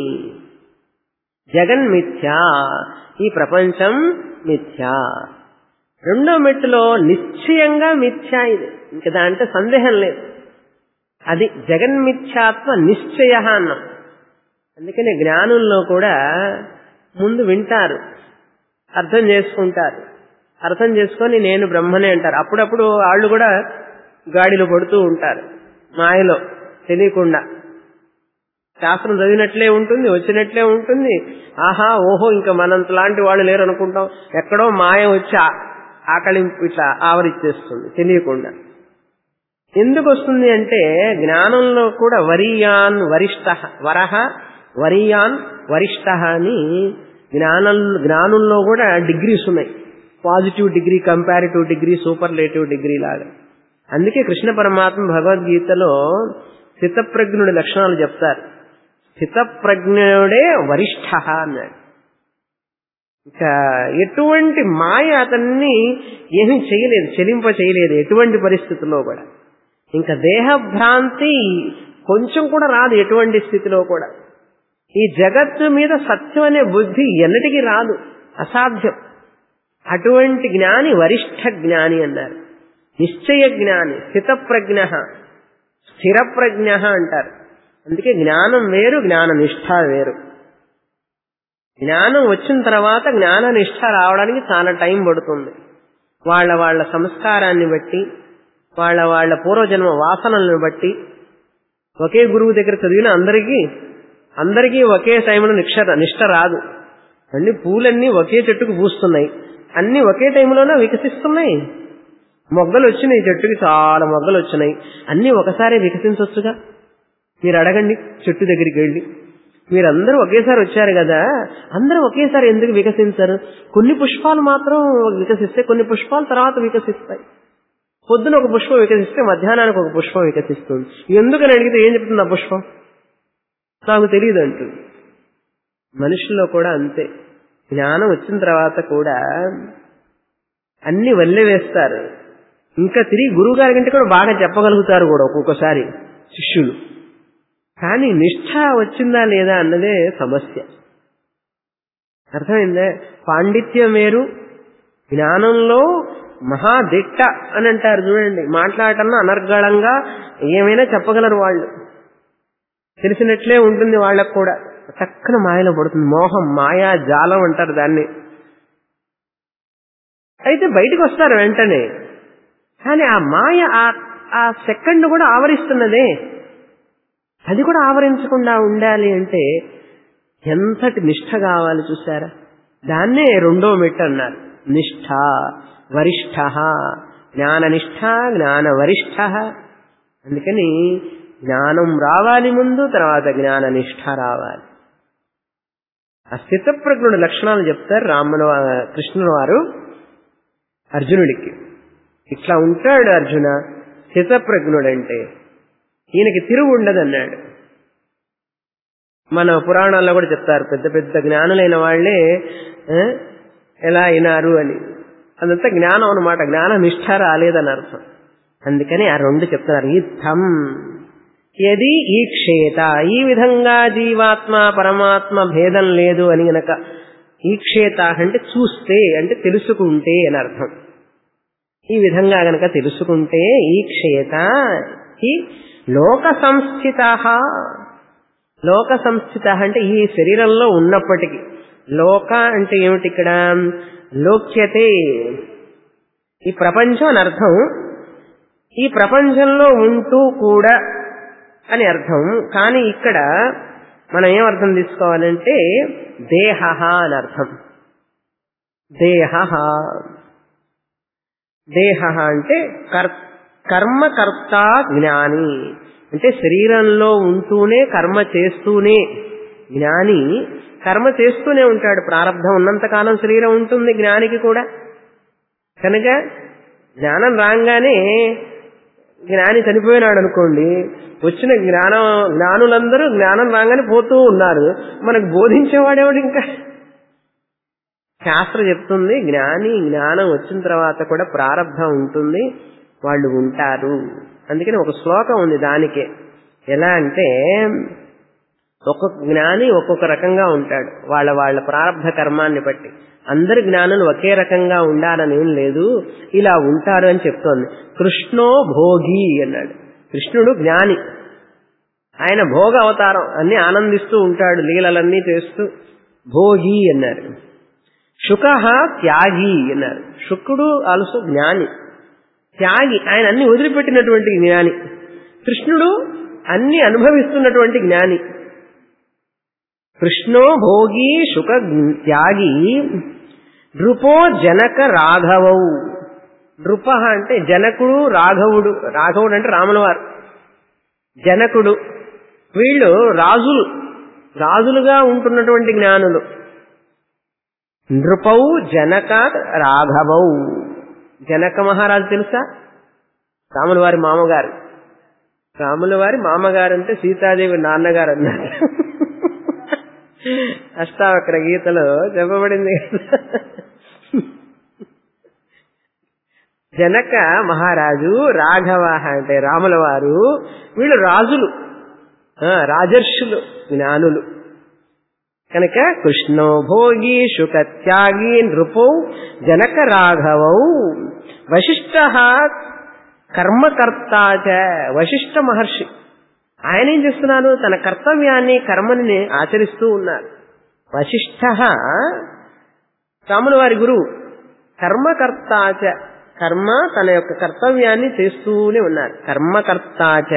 జగన్ మిథ్యా, ఈ ప్రపంచం మిథ్యా. రెండో మెట్టులో నిశ్చయంగా మిథ్యా. ఇది ఇంక దాంట్లో సందేహం లేదు. అది జగన్మిథ్యాత్వ నిశ్చయ అన్నాం. అందుకని జ్ఞానుల్లో కూడా ముందు వింటారు, అర్థం చేసుకుంటారు, అర్థం చేసుకొని నేను బ్రహ్మనే అంటారు. అప్పుడప్పుడు వాళ్ళు కూడా గాడిలో పడుతూ ఉంటారు, మాయలో తెలియకుండా. శాస్త్రం చదివినట్లే ఉంటుంది, వచ్చినట్లే ఉంటుంది. ఆహా ఓహో ఇంకా మనంత లాంటి వాళ్ళు లేరు అనుకుంటాం. ఎక్కడో మాయ వచ్చి ఆకలింపు ఇట్లా ఆవరిచ్చేస్తుంది తెలియకుండా. ఎందుకు వస్తుంది అంటే, జ్ఞానంలో కూడా వరీయాన్ వరిష్ఠ, వరహ వరీయాన్ వరిష్ఠ అని జ్ఞానం జ్ఞానంలో కూడా డిగ్రీస్ ఉన్నాయి. Positive degree, comparative degree, superlative degree లాగా. అందుకే కృష్ణ పరమాత్మ భగవద్గీతలో స్థితప్రజ్ఞుడి లక్షణాలు చెప్తారు. స్థితప్రజ్ఞుడే వరిష్ఠ అన్నాడు. ఇక ఎటువంటి మాయ అతన్ని ఏమీ చేయలేదు, చెలింప చేయలేదు ఎటువంటి పరిస్థితుల్లో కూడా. ఇంకా దేహభ్రాంతి కొంచెం కూడా రాదు ఎటువంటి స్థితిలో కూడా. ఈ జగత్తు మీద సత్యం అనే బుద్ధి ఎన్నటికీ రాదు, అసాధ్యం. అటువంటి జ్ఞాని వరిష్ఠ జ్ఞాని అన్నారు. నిశ్చయ జ్ఞాని, స్థితప్రజ్ఞ, స్థిరప్రజ్ఞ అంటారు. అందుకే జ్ఞానం వేరు, జ్ఞాన నిష్ఠ వేరు. జ్ఞానం వచ్చిన తర్వాత జ్ఞాన నిష్ఠ రావడానికి చాలా టైం పడుతుంది. వాళ్ళ వాళ్ళ సంస్కారాన్ని బట్టి, వాళ్ళ వాళ్ళ పూర్వజన్మ వాసనలను బట్టి. ఒకే గురువు దగ్గర చదివిన అందరికీ అందరికీ ఒకే టైంలో నిష్ఠ నిష్ఠ రాదు. అన్ని పూలన్నీ ఒకే చెట్టుకు పూస్తున్నాయి, అన్ని ఒకే టైంలోనే వికసిస్తున్నాయి. మొగ్గలు వచ్చినాయి, చెట్టుకి చాలా మొగ్గలు వచ్చినాయి, అన్ని ఒకసారి వికసించవచ్చుగా. మీరు అడగండి చెట్టు దగ్గరికి వెళ్ళి, మీరందరూ ఒకేసారి వచ్చారు కదా, అందరూ ఒకేసారి ఎందుకు వికసించరు? కొన్ని పుష్పాలు మాత్రం వికసిస్తాయి, కొన్ని పుష్పాలు తర్వాత వికసిస్తాయి. పొద్దున ఒక పుష్పం వికసిస్తే మధ్యాహ్నానికి ఒక పుష్పం వికసిస్తుంది. ఎందుకని అడిగితే ఏం చెప్తుంది ఆ పుష్పం? నాకు తెలియదు అంటుంది. మనుషుల్లో కూడా అంతే. జ్ఞానం వచ్చిన తర్వాత కూడా అన్ని వల్లే వేస్తారు. ఇంకా తిరిగి గురువు గారి కంటే కూడా బాగా చెప్పగలుగుతారు కూడా ఒక్కొక్కసారి శిష్యులు. కానీ నిష్ఠ వచ్చిందా లేదా అన్నదే సమస్య. అర్థమైందే? పాండిత్యం వేరు, జ్ఞానంలో మహాదిట్ట అని అంటారు చూడండి. మాట్లాడటంలో అనర్గళంగా ఏమైనా చెప్పగలరు వాళ్ళు, తెలిసినట్లే ఉంటుంది వాళ్ళకు కూడా. చక్కన మాయలో పడుతుంది, మోహం, మాయా జాలం అంటారు దాన్ని. అయితే బయటకు వస్తారు వెంటనే, కానీ ఆ మాయ ఆ సెకండ్ కూడా ఆవరిస్తున్నదే, అది కూడా ఆవరించకుండా ఉండాలి అంటే ఎంతటి నిష్ఠ కావాలి చూసారా? దాన్నే రెండో మెట్టు అన్నారు, నిష్ఠ. వరిష్ఠ, జ్ఞాననిష్ఠ, జ్ఞాన వరిష్ఠ. అందుకని జ్ఞానం రావాలి ముందు, తర్వాత జ్ఞాన నిష్ఠ రావాలి. ఆ స్థితప్రజ్ఞుడి లక్షణాలు చెప్తారు రాముల కృష్ణుల వారు అర్జునుడికి. ఇట్లా ఉంటాడు అర్జున స్థితప్రజ్ఞుడంటే, ఈయనకి తిరుగు ఉండదన్నాడు. మన పురాణాల్లో కూడా చెప్తారు, పెద్ద పెద్ద జ్ఞానులైన వాళ్లే ఎలా అయినారు అని. అదంతా జ్ఞానం అన్నమాట, జ్ఞాన నిష్ఠ రాలేదని అర్థం. అందుకని ఆ రెండు చెప్తున్నారు. ఇత్థం యది ఈక్షేత, ఈ విధంగా జీవాత్మ పరమాత్మ భేదం లేదు అని గనక, ఈక్షేత అంటే చూస్తే, అంటే తెలుసుకుంటే అని అర్థం. ఈ విధంగా గనక తెలుసుకుంటే, ఈక్షేత ఈ లోక సంస్థిత. లోక సంస్థిత అంటే ఈ శరీరంలో ఉన్నప్పటికీ. లోక అంటే ఏమిటి ఇక్కడ? లోక్యతే, ఈ ప్రపంచం అని అర్థం. ఈ ప్రపంచంలో ఉంటూ కూడా అని అర్థం. కానీ ఇక్కడ మనం ఏం అర్థం తీసుకోవాలంటే దేహ అని అర్థం. దేహ దేహ అంటే కర్మకర్త జ్ఞాని, అంటే శరీరంలో ఉంటూనే కర్మ చేస్తూనే జ్ఞాని కర్మ చేస్తూనే ఉంటాడు. ప్రారంధం ఉన్నంతకాలం శరీరం ఉంటుంది జ్ఞానికి కూడా. కనుక జ్ఞానం రాగానే జ్ఞాని చనిపోయినాడు అనుకోండి, వచ్చిన జ్ఞానం జ్ఞానులందరూ జ్ఞానం రాగానే పోతూ ఉన్నారు. మనకు బోధించేవాడేవాడు ఇంకా? శాస్త్రం చెప్తుంది జ్ఞాని జ్ఞానం వచ్చిన తర్వాత కూడా ప్రారంధం ఉంటుంది, వాళ్ళు ఉంటారు. అందుకని ఒక శ్లోకం ఉంది దానికే. ఎలా అంటే ఒక్కొక్క జ్ఞాని ఒక్కొక్క రకంగా ఉంటాడు వాళ్ళ వాళ్ళ ప్రారంధ కర్మాన్ని బట్టి. అందరు జ్ఞానులు ఒకే రకంగా ఉండాలని ఏం లేదు, ఇలా ఉంటారు అని చెప్తోంది. కృష్ణో భోగి అన్నాడు. కృష్ణుడు జ్ఞాని, ఆయన భోగ అవతారం, అన్ని ఆనందిస్తూ ఉంటాడు, లీలలన్నీ చేస్తూ భోగి అన్నారు. శుక త్యాగి అన్నారు. శుకుడు ఆల్సో జ్ఞాని, త్యాగి, ఆయన అన్ని వదిలిపెట్టినటువంటి జ్ఞాని. కృష్ణుడు అన్ని అనుభవిస్తున్నటువంటి జ్ఞాని. కృష్ణో భోగి శుక త్యాగి నృపో జనక రాఘవౌ. నృప అంటే జనకుడు రాఘవుడు. రాఘవుడు అంటే రాముల వారు, జనకుడు. వీళ్ళు రాజులు, రాజులుగా ఉంటున్నటువంటి జ్ఞానులు. నృపౌ జనక రాఘవౌ. జనక మహారాజు తెలుసా? రాముల వారి మామగారు. రాముల వారి మామగారు అంటే సీతాదేవి నాన్నగారు అన్నారు. అష్టావక్ర గీతలో చెప్పబడింది. జనక మహారాజు, రాఘవ అంటే రాముల వారు, వీళ్ళు రాజులు, రాజర్షులు, జ్ఞానులు. కనుక కృష్ణో భోగి శుక త్యాగి నృపౌ జనక రాఘవౌ. వశిష్ఠ కర్మకర్త. వశిష్ఠ మహర్షి ఆయన ఏం చేస్తున్నారు? తన కర్తవ్యాన్ని కర్మని ఆచరిస్తూ ఉన్నారు. వశిష్ఠ రాముల వారి గురువు. కర్మకర్తాచ, కర్మ తన యొక్క కర్తవ్యాన్ని చేస్తూనే ఉన్నారు. కర్మకర్తాచ.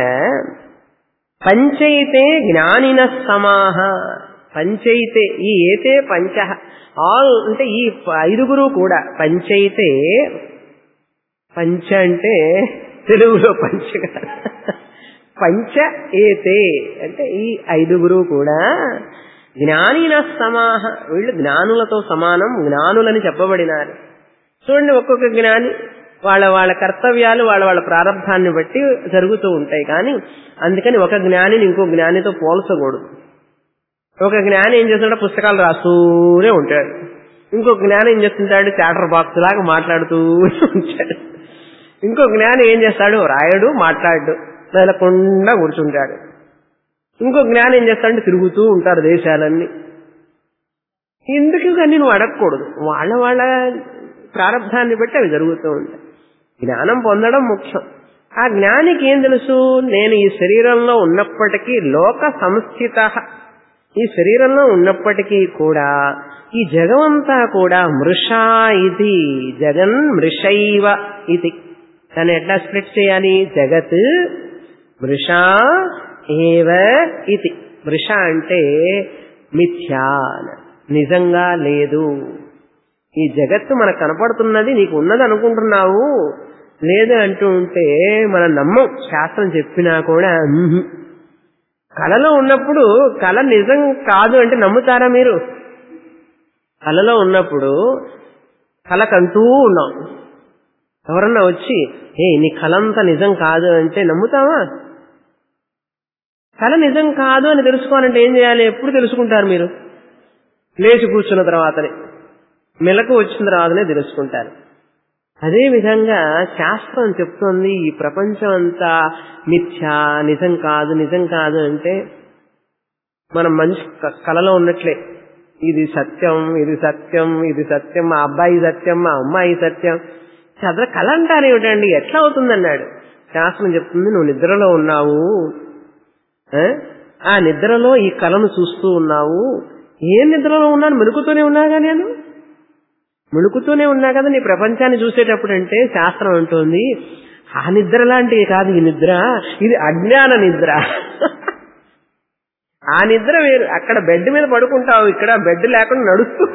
పంచైతే జ్ఞానిన సమాహ. పంచైతే, ఈ ఏతే పంచ, ఆల్ అంటే ఈ ఐదుగురు కూడా. పంచైతే, పంచ అంటే తెలుగులో పంచ, పంచ ఏతే అంటే ఈ ఐదుగురు కూడా జ్ఞానిన సమాహ. వీళ్ళు జ్ఞానులతో సమానం, జ్ఞానులని చెప్పబడినారు. చూడండి, ఒక్కొక్క జ్ఞాని వాళ్ళ వాళ్ళ కర్తవ్యాలు వాళ్ళ వాళ్ళ ప్రారంభాన్ని బట్టి జరుగుతూ ఉంటాయి. కానీ అందుకని ఒక జ్ఞానిని ఇంకో జ్ఞానితో పోల్చకూడదు. ఒక జ్ఞాని ఏం చేస్తుంటే పుస్తకాలు రాస్తూనే ఉంటాడు, ఇంకో జ్ఞాని ఏం చేస్తుంటాడు చాటర్ బాక్స్ లాగా మాట్లాడుతూ ఉంటాడు. ఇంకో జ్ఞాని ఏం చేస్తాడు రాయడు, మాట్లాడు, నెలకొండా కూర్చుంటాడు. ఇంకో జ్ఞాని ఏం చేస్తాడంటే తిరుగుతూ ఉంటారు దేశాలన్నీ. ఎందుకు ఇవన్నీ నువ్వు అడగకూడదు, వాళ్ళ వాళ్ళ ప్రారంభాన్ని బట్టి అవి జరుగుతూ ఉంటాయి. జ్ఞానం పొందడం ముఖ్యం. ఆ జ్ఞానికి ఏం తెలుసు? నేను ఈ శరీరంలో ఉన్నప్పటికీ లోక సంస్థిత, ఈ శరీరంలో ఉన్నప్పటికీ కూడా ఈ జగమంతా కూడా మృషా ఇది, జగన్ మృషైవ ఇది. దాన్ని ఎట్లా స్ప్లిట్ చేయాలి? జగత్ మృషా ఏవ ఇది. మృష అంటే మిథ్యా, నిజంగా లేదు. ఈ జగత్తు మనకు కనపడుతున్నది, నీకు ఉన్నది అనుకుంటున్నావు, లేదు అంటూ ఉంటే మనం నమ్మం. శాస్త్రం చెప్పినా కూడా కళలో ఉన్నప్పుడు కళ నిజం కాదు అంటే నమ్ముతారా మీరు? కళలో ఉన్నప్పుడు కళకంటూ ఉన్నాం, ఎవరన్నా వచ్చి ఏ నీ కళంతా నిజం కాదు అంటే నమ్ముతావా? కళ నిజం కాదు అని తెలుసుకోవాలంటే ఏం చేయాలి? ఎప్పుడు తెలుసుకుంటారు మీరు? లేచి కూర్చున్న తర్వాతనే, మెలకు వచ్చిన తర్వాతనే తెలుసుకుంటారు. అదేవిధంగా శాస్త్రం చెప్తోంది ఈ ప్రపంచం అంతా మిథ్యా, నిజం కాదు, నిజం కాదు అంటే మనం మంచి కళలో ఉన్నట్లే. ఇది సత్యం, ఇది సత్యం, ఇది సత్యం, మా అబ్బాయి సత్యం, మా అమ్మాయి సత్యం. చదవ కళ అంటారు ఏమిటండి, ఎట్లా అవుతుందన్నాడు. శాస్త్రం చెప్తుంది నువ్వు నిద్రలో ఉన్నావు, ఆ నిద్రలో ఈ కళను చూస్తూ ఉన్నావు. ఏ నిద్రలో ఉన్నాను? మెలుకుతూనే ఉన్నాగా నేను. మెలుకుతూనే ఉన్నా కదా నీ ప్రపంచాన్ని చూసేటప్పుడు అంటే శాస్త్రం అంటోంది ఆ నిద్ర లాంటివి కాదు ఈ నిద్ర, ఇది అజ్ఞాన నిద్ర. ఆ నిద్ర వేరు, అక్కడ బెడ్ మీద పడుకుంటావు, ఇక్కడ బెడ్ లేకుండా నడుస్తూ.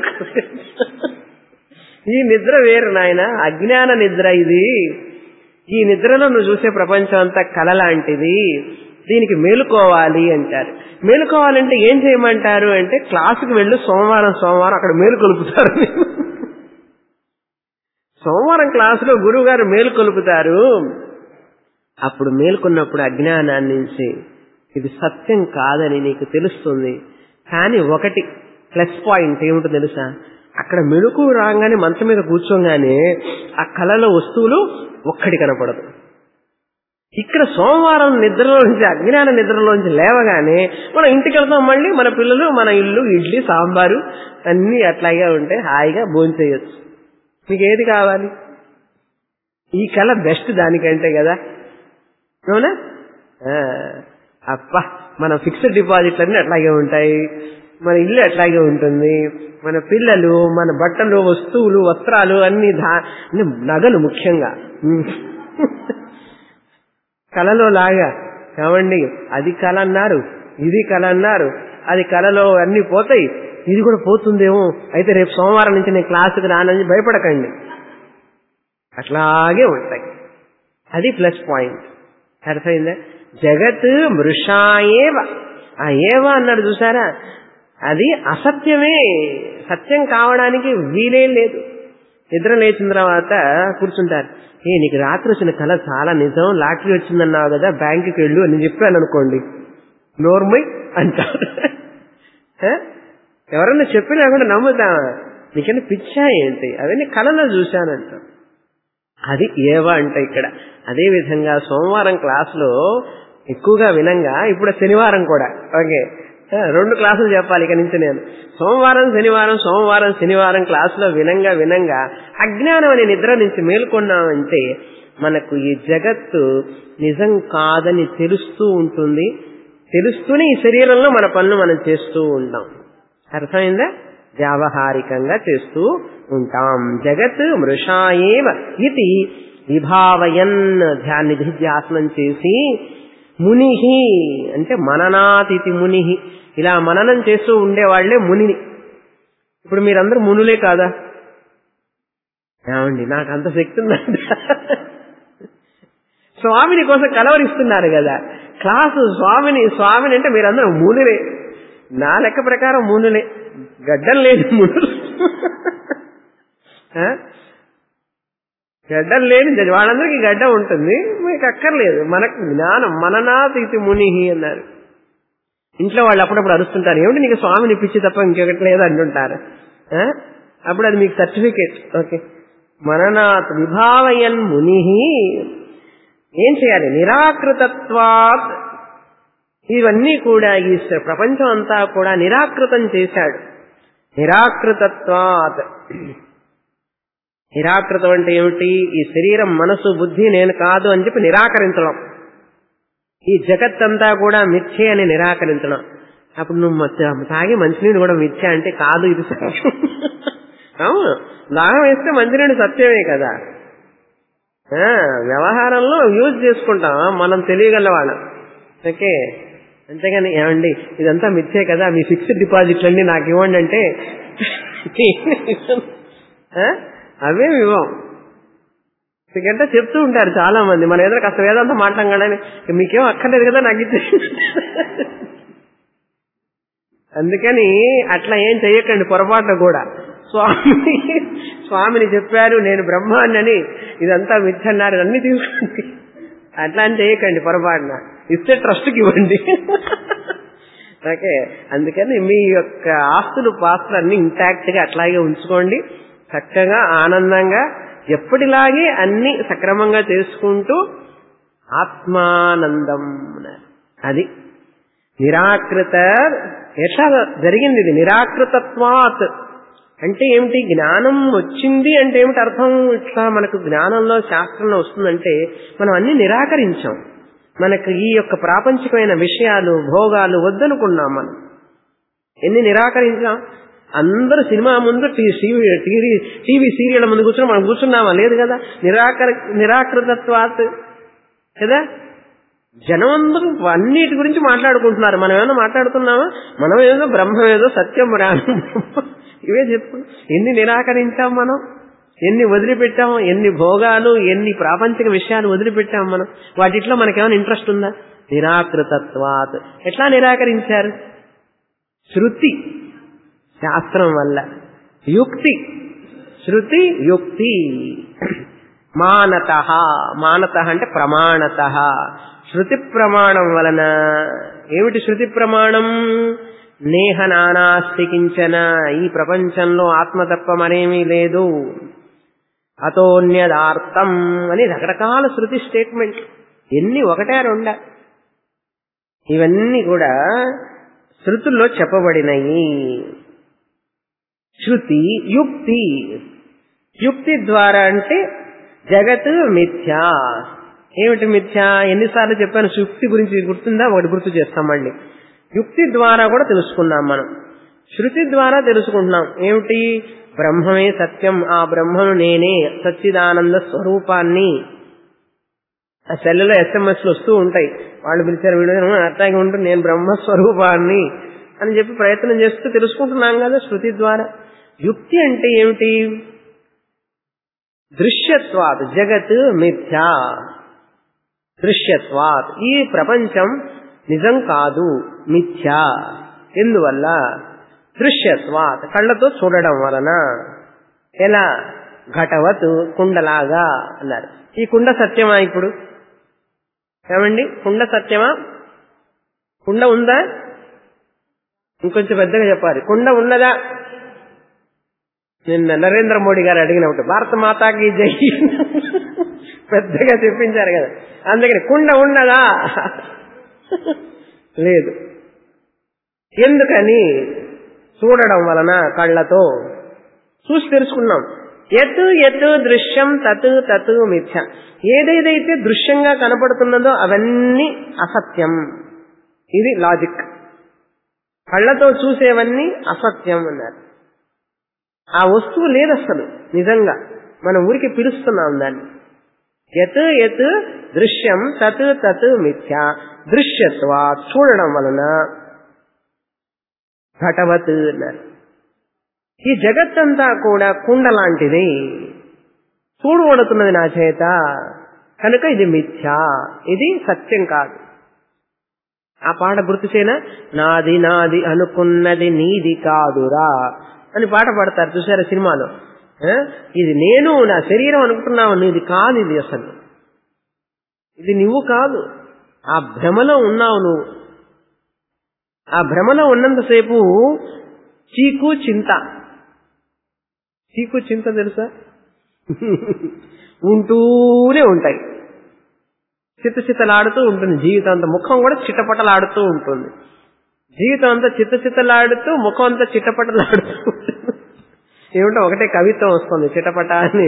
ఈ నిద్ర వేరు నాయన, అజ్ఞాన నిద్ర ఇది. ఈ నిద్రలో నువ్వు చూసే ప్రపంచం అంతా కళ లాంటిది, దీనికి మేలుకోవాలి అంటారు. మేలుకోవాలంటే ఏం చేయమంటారు అంటే క్లాసుకు వెళ్ళు, సోమవారం సోమవారం అక్కడ మేలు కొలుపుతారు. సోమవారం క్లాసులో గురువు గారు మేలు కొలుపుతారు. అప్పుడు మేలుకున్నప్పుడు అజ్ఞానాన్ని నుంచి ఇది సత్యం కాదని నీకు తెలుస్తుంది. కానీ ఒకటి ప్లస్ పాయింట్ ఏమిటో తెలుసా, అక్కడ మెలుకు రాగానే మంచం మీద కూర్చోగానే ఆ కళలో వస్తువులు ఒక్కడి కనపడదు. ఇక్కడ సోమవారం నిద్రలోంచి, అజ్ఞాన నిద్రలోంచి లేవగానే మనం ఇంటికి వెళ్తాం, మళ్ళీ మన పిల్లలు, మన ఇల్లు, ఇడ్లీ సాంబారు అన్నీ అట్లాగే ఉంటే హాయిగా భోంచేయొచ్చు. మీకు ఏది కావాలి? ఈ కళ బెస్ట్ దానికంటే కదా, అవునా? అప్ప మన ఫిక్స్డ్ డిపాజిట్లన్నీ అట్లాగే ఉంటాయి, మన ఇల్లు అట్లాగే ఉంటుంది, మన పిల్లలు, మన బట్టలు, వస్తువులు, వస్త్రాలు అన్ని నగలు ముఖ్యంగా కళలో లాగా కావండి. అది కళ అన్నారు, ఇది కళ అన్నారు, అది కళలో అన్ని పోతాయి, ఇది కూడా పోతుందేమో, అయితే రేపు సోమవారం నుంచి నేను క్లాసుకు రానని భయపడకండి, అట్లాగే ఉంటాయి. అది ప్లస్ పాయింట్. అర్థమైందా? జగత్ మృషాయేవ, ఆ ఏవ అన్నాడు చూసారా, అది అసత్యమే, సత్యం కావడానికి వీలే లేదు. నిద్ర లేచిన తర్వాత కూర్చుంటారు, ఏ నీకు రాత్రి వచ్చిన కళ చాలా నిజం, లాటరీ వచ్చిందన్నావు కదా, బ్యాంకుకి వెళ్ళు అని చెప్పాను అనుకోండి, నోర్మై అంటారు. ఎవరన్నా చెప్పినా కూడా నమ్ముతావా? నీకన్నా పిచ్చా ఏంటి, అవన్నీ కళలో చూశానంట. అది ఏవా అంటే ఇక్కడ. అదేవిధంగా సోమవారం క్లాసులో ఎక్కువగా వినంగా, ఇప్పుడు శనివారం కూడా ఓకే రెండు క్లాసులు చెప్పాలి ఇక నుంచి నేను. సోమవారం శనివారం సోమవారం శనివారం క్లాసులో వినంగా వినంగా అజ్ఞానం అనే నిద్ర నుంచి మేల్కొన్నామంటే మనకు ఈ జగత్తు నిజం కాదని తెలుస్తూ ఉంటుంది. తెలుస్తూనే ఈ శరీరంలో మన పనులు మనం చేస్తూ ఉంటాం. అర్థమైందా? వ్యావహారికంగా చేస్తూ ఉంటాం. జగత్ మృషాయేవ ఇది విభావయన్, ధ్యాన్ని ధ్యాసనం చేసి, ముని అంటే మననాతిథి ముని, ఇలా మననం చేస్తూ ఉండేవాళ్లే ముని. ఇప్పుడు మీరందరూ మునులే కాదా? ఏమండి నాకు అంత శక్తి ఉందంట. స్వామిని కోసం కలవరిస్తున్నారు కదా క్లాసు, స్వామిని స్వామిని అంటే మీరందరూ మునులే. నా లెక్క ప్రకారం మునులే, గడ్డం లేదు మునులు. గడ్డం లేని వాళ్ళందరికీ గడ్డం ఉంటుంది, మీకు అక్కర్లేదు. మనకు జ్ఞానం మననాతీతి ముని అన్నారు. ఇంట్లో వాళ్ళు అప్పుడప్పుడు అరుస్తుంటారు, ఏమిటి నీకు స్వామిని పిచ్చి తప్ప ఇంకొకటి లేదు అంటుంటారు. అప్పుడు అది మీకు సర్టిఫికేట్. ఓకే, మననాత్ విభావయన్ ముని. ఏం చేయాలి? నిరాకృతత్వాత్. ఇవన్నీ కూడా ఈ ప్రపంచం అంతా కూడా నిరాకృతం చేశాడు. నిరాకృతత్వాత్. నిరాకృతం అంటే ఏమిటి? ఈ శరీరం, మనసు, బుద్ధి నేను కాదు అని చెప్పి నిరాకరించడం. ఈ జగత్తంతా కూడా మిథ్యే అని నిరాకరించడం. అప్పుడు నువ్వు తాగి మంచినీడు కూడా మిథ్య అంటే కాదు, ఇది సత్యం. అవును, దాహం వేస్తే మంచినీడు సత్యమే కదా. వ్యవహారంలో యూజ్ చేసుకుంటాం మనం తెలియగలవాళ్ళం. ఓకే, అంతేగాని ఏమండి ఇదంతా మిథ్యే కదా, మీ ఫిక్స్డ్ డిపాజిట్లన్నీ నాకు ఇవ్వండి అంటే అవేమి ఇవ్వం. ఎందుకంటే చెప్తూ ఉంటారు చాలా మంది, మన ఏదైనా కాస్త వేదాంతా మాట్లాడగానే మీకేం అక్కర్లేదు కదా నాకు ఇచ్చే. అందుకని అట్లా ఏం చెయ్యకండి పొరపాటున కూడా. స్వామి స్వామిని చెప్పారు నేను బ్రహ్మాన్ని అని, ఇదంతా మిథ్యన్నారు అన్ని తీసుకోండి, అట్లా అని చేయకండి పొరపాటున. ఇస్తే ట్రస్ట్కి ఇవ్వండి. ఓకే, అందుకని మీ యొక్క ఆస్తులు పాస్తులు అన్ని ఇంటాక్ట్ గా అట్లాగే ఉంచుకోండి. చక్కగా ఆనందంగా ఎప్పటిలాగే అన్ని సక్రమంగా చేసుకుంటూ ఆత్మానందం. అది నిరాకృత. ఎట్లా జరిగింది ఇది? నిరాకృతత్వాత్ అంటే ఏమిటి? జ్ఞానం వచ్చింది అంటే ఏమిటి అర్థం? ఇట్లా మనకు జ్ఞానంలో శాస్త్రంలో వస్తుందంటే మనం అన్ని నిరాకరించాం. మనకు ఈ యొక్క ప్రాపంచికమైన విషయాలు భోగాలు వద్దనుకున్నాం. మనం ఎన్ని నిరాకరించాం. అందరూ సినిమా ముందు టీవీ టీవీ సీరియల్ ముందు కూర్చొని మనం కూర్చున్నామా? లేదు కదా. నిరాకర నిరాకృతత్వాత్ కదా. జనం అందరూ అన్నిటి గురించి మాట్లాడుకుంటున్నారు. మనం ఏమైనా మాట్లాడుతున్నామా? మనం ఏదో బ్రహ్మ ఏదో సత్యం రాను ఇవే చెప్పు. ఎన్ని నిరాకరించాం మనం, ఎన్ని వదిలిపెట్టాము, ఎన్ని భోగాలు, ఎన్ని ప్రాపంచిక విషయాలు వదిలిపెట్టాము మనం. వాటిట్లో మనకేమైనా ఇంట్రెస్ట్ ఉందా? నిరాకృతత్వాత్. ఎట్లా నిరాకరించారు? శృతి శాస్త్రం వల్ల, యుక్తి శృతి యుక్తి, మానత మానత అంటే ప్రమాణత శృతి ప్రమాణం వలన. ఏమిటి శృతి ప్రమాణం? నేహ నానాస్తి కించన, ఈ ప్రపంచంలో ఆత్మ తప్ప మరేమీ లేదు, అతోన్యదార్థం అని రకరకాల శృతి స్టేట్మెంట్. ఎన్ని ఒకటే రెండా? ఇవన్నీ కూడా శృతుల్లో చెప్పబడినవి. శృతి యుక్తి. యుక్తి ద్వారా అంటే జగత్ మిథ్యా. ఏమిటి మిథ్యా? ఎన్నిసార్లు చెప్పాను యుక్తి గురించి, గుర్తుందా? ఒకటి గుర్తు చేస్తాం మళ్ళీ. యుక్తి ద్వారా కూడా తెలుసుకున్నాం మనం, శృతి ద్వారా తెలుసుకుంటున్నాం. ఏమిటి? బ్రహ్మమే సత్యం, ఆ బ్రహ్మను నేనే, సచ్చిదానంద స్వరూపాన్ని. ఆ సెల్లులో ఎస్ఎంఎస్లు వస్తూ ఉంటాయి, వాళ్ళు పిలిచారు వీడియో అట్లాగే ఉంటుంది, నేను బ్రహ్మస్వరూపాన్ని అని చెప్పి ప్రయత్నం చేస్తూ తెలుసుకుంటున్నాం కదా శృతి ద్వారా. యుక్తి అంటే ఏమిటి? దృశ్యత్వాత్ జగత్ మిథ్యా, దృశ్యత్వాత్ ఈ ప్రపంచం నిజం కాదు, మిథ్యా. ఎందువల్ల? దృశ్యత్వాత్ కళ్ళతో చూడడం వలన. ఎలా? ఘటవత్ కుండలాగా అన్నారు. ఈ కుండ సత్యమా ఇప్పుడు? ఏమండి, కుండ సత్యమా? కుండ ఉందా? ఇంకొంచెం పెద్దగా చెప్పాలి. కుండ ఉన్నదా? నిన్న నరేంద్ర మోడీ గారు అడిగినప్పుడు భారత మాతాకి జై పెద్దగా చెప్పించారు కదా. అందుకని కుండ ఉన్నదా? లేదు. ఎందుకని? చూడడం వలన, కళ్ళతో చూసి తెలుసుకున్నాం. యత్ యత్ దృశ్యం తత్ తత్ మిథ్య. ఏదేదైతే దృశ్యంగా కనపడుతున్నదో అవన్నీ అసత్యం. ఇది లాజిక్. కళ్ళతో చూసేవన్నీ అసత్యం అన్నారు. ఆ వస్తువు లేదు అసలు నిజంగా, మనం ఊరికి పిలుస్తున్నాం దాన్ని. యత్ యత్ దృశ్యం తత్ తత్ మిథ్య. దృశ్యత్వా చూడడం వలన, ఘటవత్ అన్నారు. ఈ జగత్తంతా కూడా కుండ లాంటిది, చూడబడుతున్నది నా చేత, కనుక ఇది మిథ్యా, ఇది సత్యం కాదు. ఆ పాట గుర్తు చేయనా? నాది నాది అనుకున్నది నీది కాదురా అని పాట పాడతారు, చూసారా సినిమాలో. ఇది నేను, నా శరీరం అనుకుంటున్నావు, నీది కాదు, ఇది అసలు ఇది నువ్వు కాదు. ఆ భ్రమలో ఉన్నావు నువ్వు. ఆ భ్రమలో ఉన్నంతసేపు చీకు చింత, చీకు చింత తెలుసా? ఉంటూనే ఉంటాయి, చిత్త చిత్తలాడుతూ ఉంటుంది జీవితం అంతా. ముఖం కూడా చిట్టపట్టలాడుతూ ఉంటుంది. జీవితం అంతా చిత్త చిత్తలాడుతూ, ముఖం అంతా చిట్టపట్టలాడుతూ ఉంటుంది. ఏమిటో ఒకటే కవిత్వం వస్తుంది, చిటపట అని.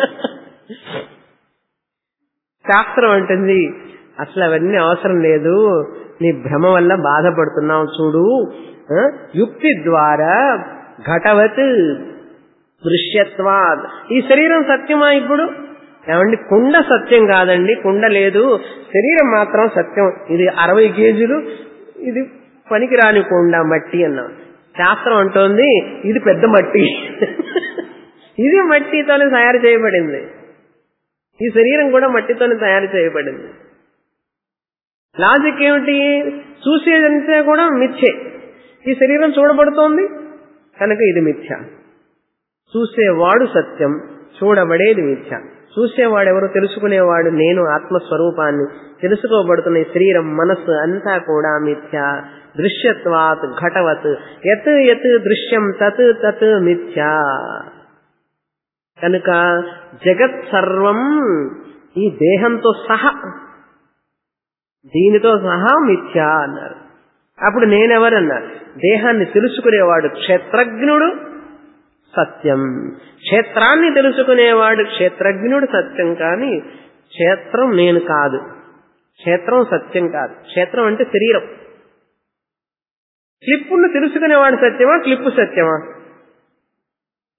శాస్త్రం అంటుంది అసలు అవన్నీ అవసరం లేదు, నీ భ్రమ వల్ల బాధపడుతున్నావు చూడు. యుక్తి ద్వారా ఘటవత్ దృశ్యత్వాద్. ఈ శరీరం సత్యమా ఇప్పుడు? ఏమండి, కుండ సత్యం కాదండి, కుండ లేదు, శరీరం మాత్రం సత్యం. ఇది అరవై కేజీలు, ఇది పనికిరాని కుండ, మట్టి అన్నాం. శాస్త్రం అంటోంది ఇది పెద్ద మట్టి, ఇది మట్టితోనే తయారు చేయబడింది. ఈ శరీరం కూడా మట్టితోనే తయారు చేయబడింది. లాజిక్ ఏమిటి? చూసేదంతా కూడా మిథ్యే. ఈ శరీరం చూడబడుతోంది కనుక ఇది మిథ్య. చూసేవాడు సత్యం, చూడబడేది మిథ్య. చూసేవాడెవరు? తెలుసుకునేవాడు నేను, ఆత్మస్వరూపాన్ని. తెలుసుకోబడుతున్న శరీరం, మనస్సు అంతా కూడా మిథ్య. దృశ్యత్వాత్ ఘటవత్. యత్ యత్ దృశ్యం తత్ తత్ మిథ్య. కనుక జగత్ సర్వం ఈ దేహంతో సహా, దీనితో సహా మిథ్య అన్నారు. అప్పుడు నేనెవరన్నారు? దేహాన్ని తెలుసుకునేవాడు క్షేత్రజ్ఞుడు సత్యం, క్షేత్రాన్ని తెలుసుకునేవాడు క్షేత్రజ్ఞుడు సత్యం. కానీ క్షేత్రం నేను కాదు, క్షేత్రం సత్యం కాదు. క్షేత్రం అంటే శరీరం. క్లిప్పును తెలుసుకునేవాడు సత్యమా, క్లిప్పు సత్యమా?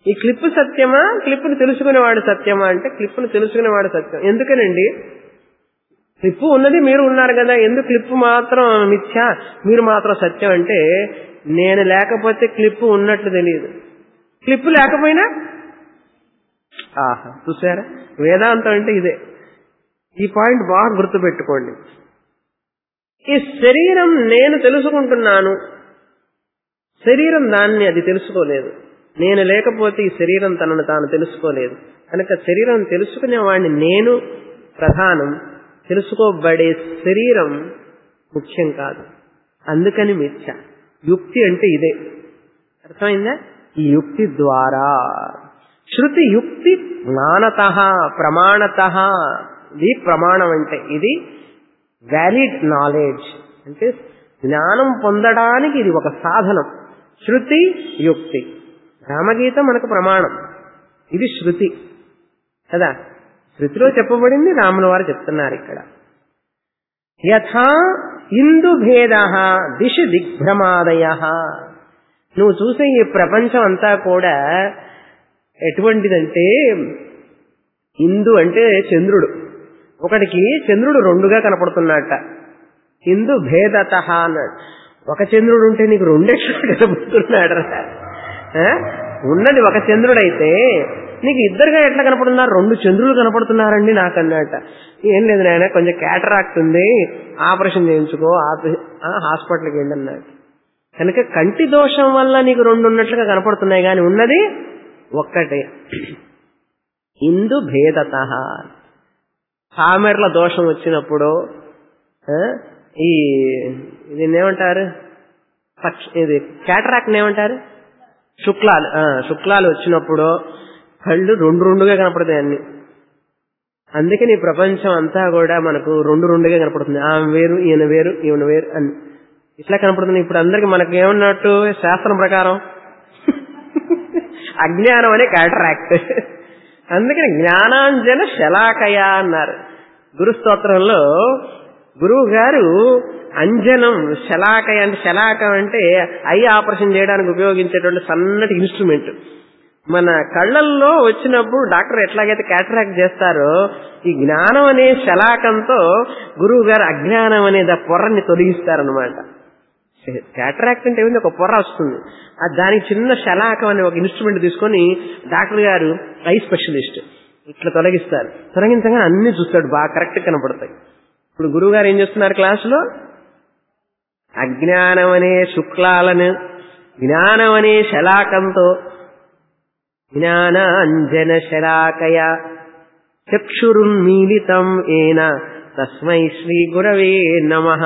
ఈ క్లిప్ సత్యమా, క్లిప్ను తెలుసుకునేవాడు సత్యమా అంటే క్లిప్ను తెలుసుకునేవాడు సత్యం. ఎందుకనండి? క్లిప్పు ఉన్నది మీరు ఉన్నారు కదా, ఎందుకు క్లిప్పు మాత్రం మిథ్య, మీరు మాత్రం సత్యం అంటే నేను లేకపోతే క్లిప్పు ఉన్నట్లు తెలియదు, క్లిప్పు లేకపోయినా ఆహా చూసారా. వేదాంతం అంటే ఇదే. ఈ పాయింట్ బాగా గుర్తుపెట్టుకోండి. ఈ శరీరం నేను తెలుసుకుంటున్నాను, శరీరం దాన్ని అది తెలుసుకోలేదు. నేను లేకపోతే ఈ శరీరం తనను తాను తెలుసుకోలేదు. కనుక శరీరం తెలుసుకునేవాడిని నేను ప్రధానం, తెలుసుకోబడే శరీరం ముఖ్యం కాదు. అందుకని మిథ్య. యుక్తి అంటే ఇదే. అర్థమైందా? ఈ యుక్తి ద్వారా శృతి యుక్తి జ్ఞానత ప్రమాణత. ఇది ప్రమాణం అంటే ఇది వ్యాలిడ్ నాలెడ్జ్ అంటే జ్ఞానం పొందడానికి ఇది ఒక సాధనం. శృతి యుక్తి. రామగీత మనకు ప్రమాణం, ఇది శృతి కదా. శృతిలో చెప్పబడింది రాముల వారు చెప్తున్నారు ఇక్కడ. యథా ఇందు భేద దిశ దిగ్భ్రమాదయ. నువ్వు చూసే ఈ ప్రపంచం అంతా కూడా ఎటువంటిదంటే, ఇందు అంటే చంద్రుడు, ఒకటికి చంద్రుడు రెండుగా కనపడుతున్నట్ట. ఇందు భేదత అన్నాడు. ఒక చంద్రుడు ఉంటే నీకు రెండెట్లు కనపడుతున్నాడు. ఉన్నది ఒక చంద్రుడైతే నీకు ఇద్దరుగా ఎట్లా కనపడుతున్నారు? రెండు చంద్రులు కనపడుతున్నారండి నాకు అన్నట్ట. ఏం లేదు నాయన, కొంచెం క్యాటరాక్ట్ ఉంది, ఆపరేషన్ చేయించుకో, హాస్పిటల్కి వెళ్ళి అన్నాడు. కనుక కంటి దోషం వల్ల నీకు రెండు ఉన్నట్లుగా కనపడుతున్నాయి, కానీ ఉన్నది ఒక్కటే. ఇందు భేదత. కామెర్ల దోషం వచ్చినప్పుడు ఈ దీన్ని ఏమంటారు, ఇది క్యాటరాక్ట్ ఏమంటారు, శుక్లాలు శుక్లాలు వచ్చినప్పుడు కళ్ళు రెండు రెండుగా కనపడతాయి అన్ని. అందుకని ఈ ప్రపంచం అంతా కూడా మనకు రెండు రెండుగా కనపడుతుంది. ఆమె వేరు, ఈయన వేరు, ఈయన వేరు అని ఇట్లా కనపడుతుంది. ఇప్పుడు అందరికి మనకు ఏమన్నట్టు శాస్త్రం ప్రకారం అజ్ఞానం అనే క్యాటరాక్ట్. అందుకని జ్ఞానాంజన శలాకయ అన్నారు గురుస్తోత్రంలో. గురువు గారు అంజనం శలాకయ అంటే, శలాకం అంటే ఐ ఆపరేషన్ చేయడానికి ఉపయోగించేటువంటి సన్నటి ఇన్స్ట్రుమెంట్. మన కళ్ళల్లో వచ్చినప్పుడు డాక్టర్ ఎట్లాగైతే క్యాటరాక్ట్ చేస్తారో, ఈ జ్ఞానం అనే శలాకంతో గురువు గారు అజ్ఞానం అనే పొర్రని తొలగిస్తారనమాట. క్యాటరాక్ట్ అంటే ఏమిటి, ఒక పొర్ర వస్తుంది, దానికి చిన్న శలాకం అనే ఒక ఇన్స్ట్రుమెంట్ తీసుకొని డాక్టర్ గారు ఐ స్పెషలిస్ట్ ఇట్లా తొలగిస్తారు. తొలగించగానే అన్ని చూస్తాడు, బాగా కరెక్ట్ కనపడతాయి. ఇప్పుడు గురువు గారు ఏం చేస్తున్నారు క్లాసులో? అజ్ఞానం అనే శుక్లాలను జ్ఞానం అనే శలాకంతో, జ్ఞాన అంజన శలాకయ చక్షురున్మీలితం ఏన తస్మై శ్రీ గురవే నమః.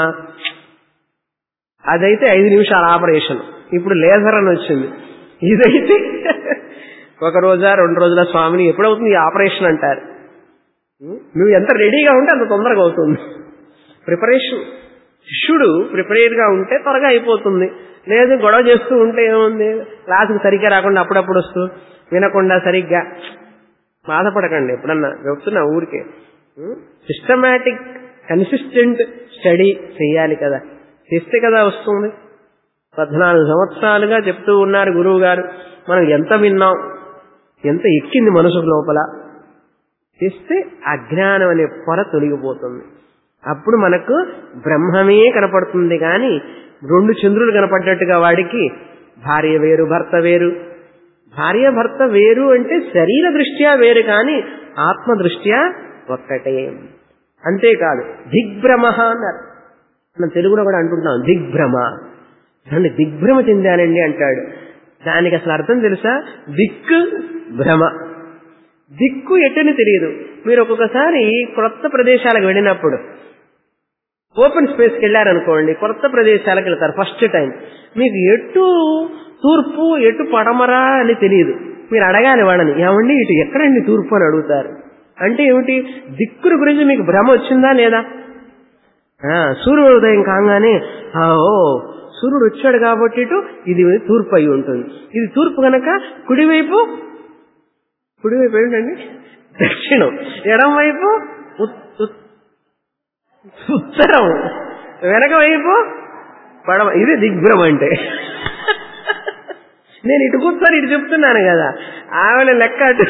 అదైతే ఐదు నిమిషాల ఆపరేషన్. ఇప్పుడు లేజర్ అని వచ్చింది. ఇదైతే ఒక రోజా రెండు రోజుల స్వామిని ఎప్పుడవుతుంది ఈ ఆపరేషన్ అంటారు. నువ్వు ఎంత రెడీగా ఉంటే అంత తొందరగా అవుతుంది. ప్రిపరేషన్, శిష్యుడు ప్రిపేర్ గా ఉంటే త్వరగా అయిపోతుంది. లేదు గొడవ చేస్తూ ఉంటే ఏముంది, క్లాసుకు సరిగ్గా రాకుండా అప్పుడప్పుడు వస్తూ వినకుండా సరిగ్గా బాధపడకండి. ఎప్పుడన్నా చెప్తున్నా ఊరికే. సిస్టమాటిక్ కన్సిస్టెంట్ స్టడీ చేయాలి కదా, చేస్తే కదా వస్తుంది. పద్నాలుగు సంవత్సరాలుగా చెప్తూ ఉన్నారు గురువు గారు, మనం ఎంత విన్నాం, ఎంత ఎక్కింది మనసు లోపల. చేస్తే అజ్ఞానం అనే పొర తొలగిపోతుంది. అప్పుడు మనకు బ్రహ్మమే కనపడుతుంది. కానీ రెండు చంద్రులు కనపడ్డట్టుగా వాడికి భార్య వేరు భర్త వేరు. భార్య భర్త వేరు అంటే శరీర దృష్ట్యా వేరు, కానీ ఆత్మ దృష్ట్యా ఒక్కటే. అంతేకాదు దిగ్భ్రమ అన్నారు. మనం తెలుగులో కూడా అంటుంటాం దిగ్భ్రమ. అంటే దిగ్భ్రమ చెందానండి అంటాడు. దానికి అసలు అర్థం తెలుసా? దిక్కు భ్రమ. దిక్కు ఎటుని తెలియదు. మీరు ఒక్కొక్కసారి కొత్త ప్రదేశాలకు వెళ్ళినప్పుడు, ఓపెన్ స్పేస్కి వెళ్ళారనుకోండి, కొత్త ప్రదేశాలకు వెళ్తారు ఫస్ట్ టైం, మీకు ఎటు తూర్పు ఎటు పడమరా అని తెలియదు. మీరు అడగాలి వాళ్ళని, ఏమండి ఇటు ఎక్కడండి తూర్పు అని అడుగుతారు. అంటే ఏమిటి? దిక్కుల గురించి మీకు భ్రమ వచ్చిందా లేదా? సూర్యోదయం కాగానే ఓ సూర్యుడు వచ్చాడు కాబట్టి ఇటు ఇది తూర్పు అయి ఉంటుంది. ఇది తూర్పు కనుక కుడివైపు, కుడివైపు ఏంటండి దక్షిణం, ఎడం వైపు ఉత్తరం, వెనక వైపు పడవ. ఇది దిగ్భ్రమ అంటే. నేను ఇటు కూర్చొని ఇటు చెప్తున్నాను కదా, ఆవిడ లెక్క అటు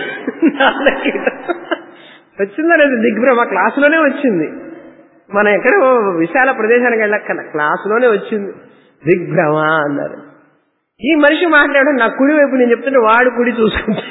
వచ్చిందా లేదు దిగ్భ్రమ క్లాసులోనే వచ్చింది. మనం ఎక్కడో విశాల ప్రదేశానికి వెళ్ళక్కన క్లాసులోనే వచ్చింది దిగ్భ్రమ అన్నారు. ఈ మనిషి మాట్లాడడం నా కుడి వైపు నేను చెప్తుంటే వాడు కుడి చూసుకుంటా.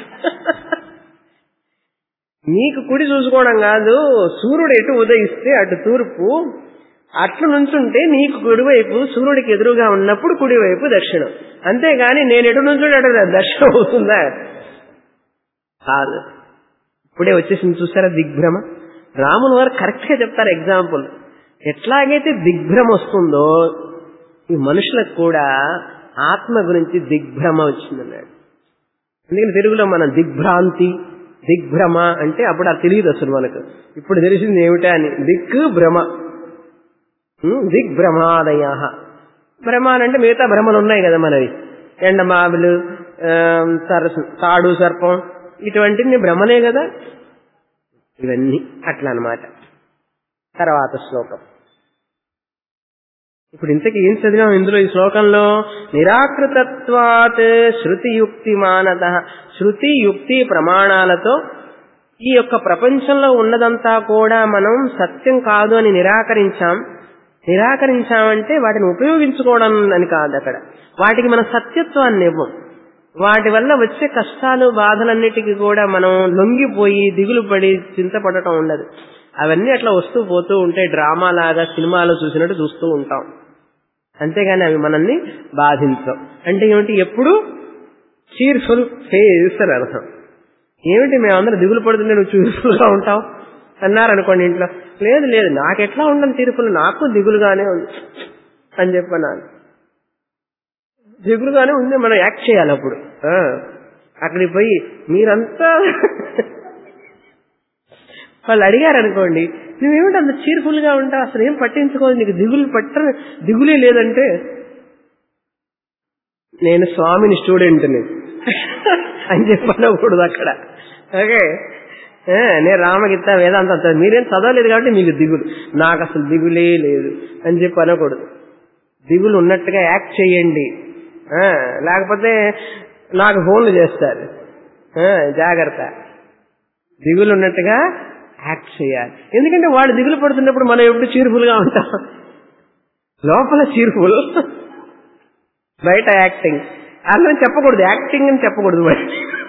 నీకు కుడి చూసుకోవడం కాదు, సూర్యుడు ఎటు ఉదయిస్తే అటు తూర్పు, అట్లు నుంచుంటే నీకు కుడివైపు సూర్యుడికి ఎదురుగా ఉన్నప్పుడు కుడివైపు దక్షిణం, అంతేగాని నేను ఎటు నుంచుంటే అటు దక్షిణం అవుతుందా కాదు. ఇప్పుడే వచ్చేసింది చూసారా దిగ్భ్రమ. రాముల వారు కరెక్ట్ గా చెప్తారు ఎగ్జాంపుల్. ఎట్లాగైతే దిగ్భ్రమ వస్తుందో ఈ మనుషులకు కూడా ఆత్మ గురించి దిగ్భ్రమ వచ్చిందన్నాడు. ఎందుకంటే తెలుగులో మనం దిగ్భ్రాంతి దిగ్భ్రమ అంటే అప్పుడు అది తెలియదు అసలు మనకు. ఇప్పుడు తెలిసింది ఏమిటా అని, దిక్కు భ్రమ, దిగ్భ్రమాదయ. భ్రమ అంటే మిగతా భ్రమలు ఉన్నాయి కదా మనవి, ఎండమావులు, తాడు సర్పం, ఇటువంటివి భ్రమనే కదా ఇవన్నీ. అట్లా అన్నమాట. తర్వాత శ్లోకం. ఇప్పుడు ఇంతకీ ఏం చదివాం ఇందులో ఈ శ్లోకంలో? నిరాకృతత్వాత్ శృతియుక్తి మానత. శృతి యుక్తి ప్రమాణాలతో ఈ యొక్క ప్రపంచంలో ఉన్నదంతా కూడా మనం సత్యం కాదు అని నిరాకరించాం. నిరాకరించామంటే వాటిని ఉపయోగించుకోవడం అని కాదు, అక్కడ వాటికి మన సత్యత్వాన్ని ఇవ్వం. వాటి వల్ల వచ్చే కష్టాలు బాధలన్నిటికీ కూడా మనం లొంగిపోయి దిగులు పడి చింతపడటం ఉండదు. అవన్నీ అట్లా వస్తూ పోతూ ఉంటే డ్రామా లాగా సినిమాలో చూసినట్టు చూస్తూ ఉంటాం, అంతేగాని అవి మనల్ని బాధించవు. అంటే ఏమిటి? ఎప్పుడు చీర్ఫుల్ ఫేస్ అని అర్థం. ఏమిటి మేమందరం దిగులు పడుతుంటే నువ్వు చీర్ఫుల్ గా ఉంటావు అన్నారనుకోండి ఇంట్లో, లేదు లేదు నాకెట్లా ఉండను చీర్ఫుల్, నాకు దిగులుగానే ఉంది అని చెప్పన్నాను. దిగులుగానే ఉంది, మనం యాక్ట్ చేయాలి. అప్పుడు అక్కడికి పోయి మీరంతా వాళ్ళు అడిగారు అనుకోండి, నువ్వేమిటి అంత చీర్ఫుల్ గా ఉంటావు, అసలు ఏం పట్టించుకోదు, నీకు దిగులు పట్ట దిగులే లేదంటే, నేను స్వామిని స్టూడెంట్ని అని చెప్పనకూడదు అక్కడ. ఓకే, నేను రామగీత వేదాంత మీరేం చదవలేదు కాబట్టి మీకు దిగులు, నాకు అసలు దిగులే లేదు అని చెప్పి అనకూడదు. దిగులు ఉన్నట్టుగా యాక్ట్ చేయండి, లేకపోతే నాకు ఫోన్లు చేస్తారు. జాగ్రత్త, దిగులు ఉన్నట్టుగా యాక్ట్ చేయాలి. ఎందుకంటే వాడు దిగులు పడుతున్నప్పుడు మనం ఎప్పుడు చీర్ఫుల్ గా ఉంటాం. లోపల చీర్ఫుల్, బయట యాక్టింగ్. అలా చెప్పకూడదు, యాక్టింగ్ అని చెప్పకూడదు. మరి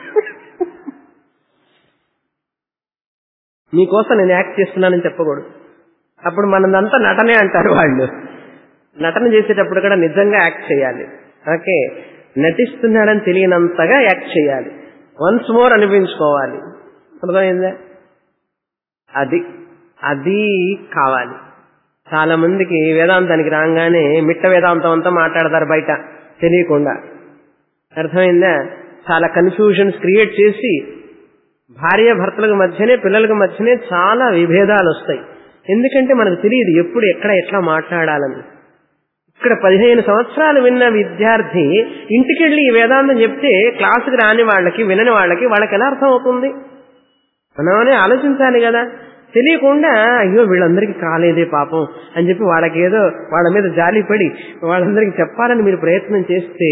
మీకోసం నేను యాక్ట్ చేస్తున్నానని చెప్పకూడదు. అప్పుడు మనదంతా నటనే అంటారు వాళ్ళు. నటన చేసేటప్పుడు కూడా నిజంగా యాక్ట్ చేయాలి. ఓకే, నటిస్తున్నాడని తెలియనంతగా యాక్ట్ చేయాలి, వన్స్ మోర్ అనిపించుకోవాలి. అర్థమైందా? అది అది కావాలి. చాలా మందికి వేదాంతానికి రాగానే మిట్ట వేదాంతం అంతా మాట్లాడతారు బయట తెలియకుండా. అర్థమైందా? చాలా కన్ఫ్యూజన్స్ క్రియేట్ చేసి భార్య భర్తలకు మధ్యనే పిల్లలకు మధ్యనే చాలా విభేదాలు వస్తాయి. ఎందుకంటే మనకు తెలియదు ఎప్పుడు ఎక్కడ ఎట్లా మాట్లాడాలని. ఇక్కడ పదిహేను సంవత్సరాలు విన్న విద్యార్థి ఇంటికెళ్ళి ఈ వేదాంతం చెప్తే క్లాసుకి రాని వాళ్ళకి, వినని వాళ్ళకి వాళ్ళకి ఎలా అర్థం అవుతుంది? మనమనే ఆలోచించాలి కదా. తెలియకుండా అయ్యో వీళ్ళందరికీ కాలేదే పాపం అని చెప్పి వాళ్ళకి ఏదో వాళ్ళ మీద జాలి పడి వాళ్ళందరికీ చెప్పాలని మీరు ప్రయత్నం చేస్తే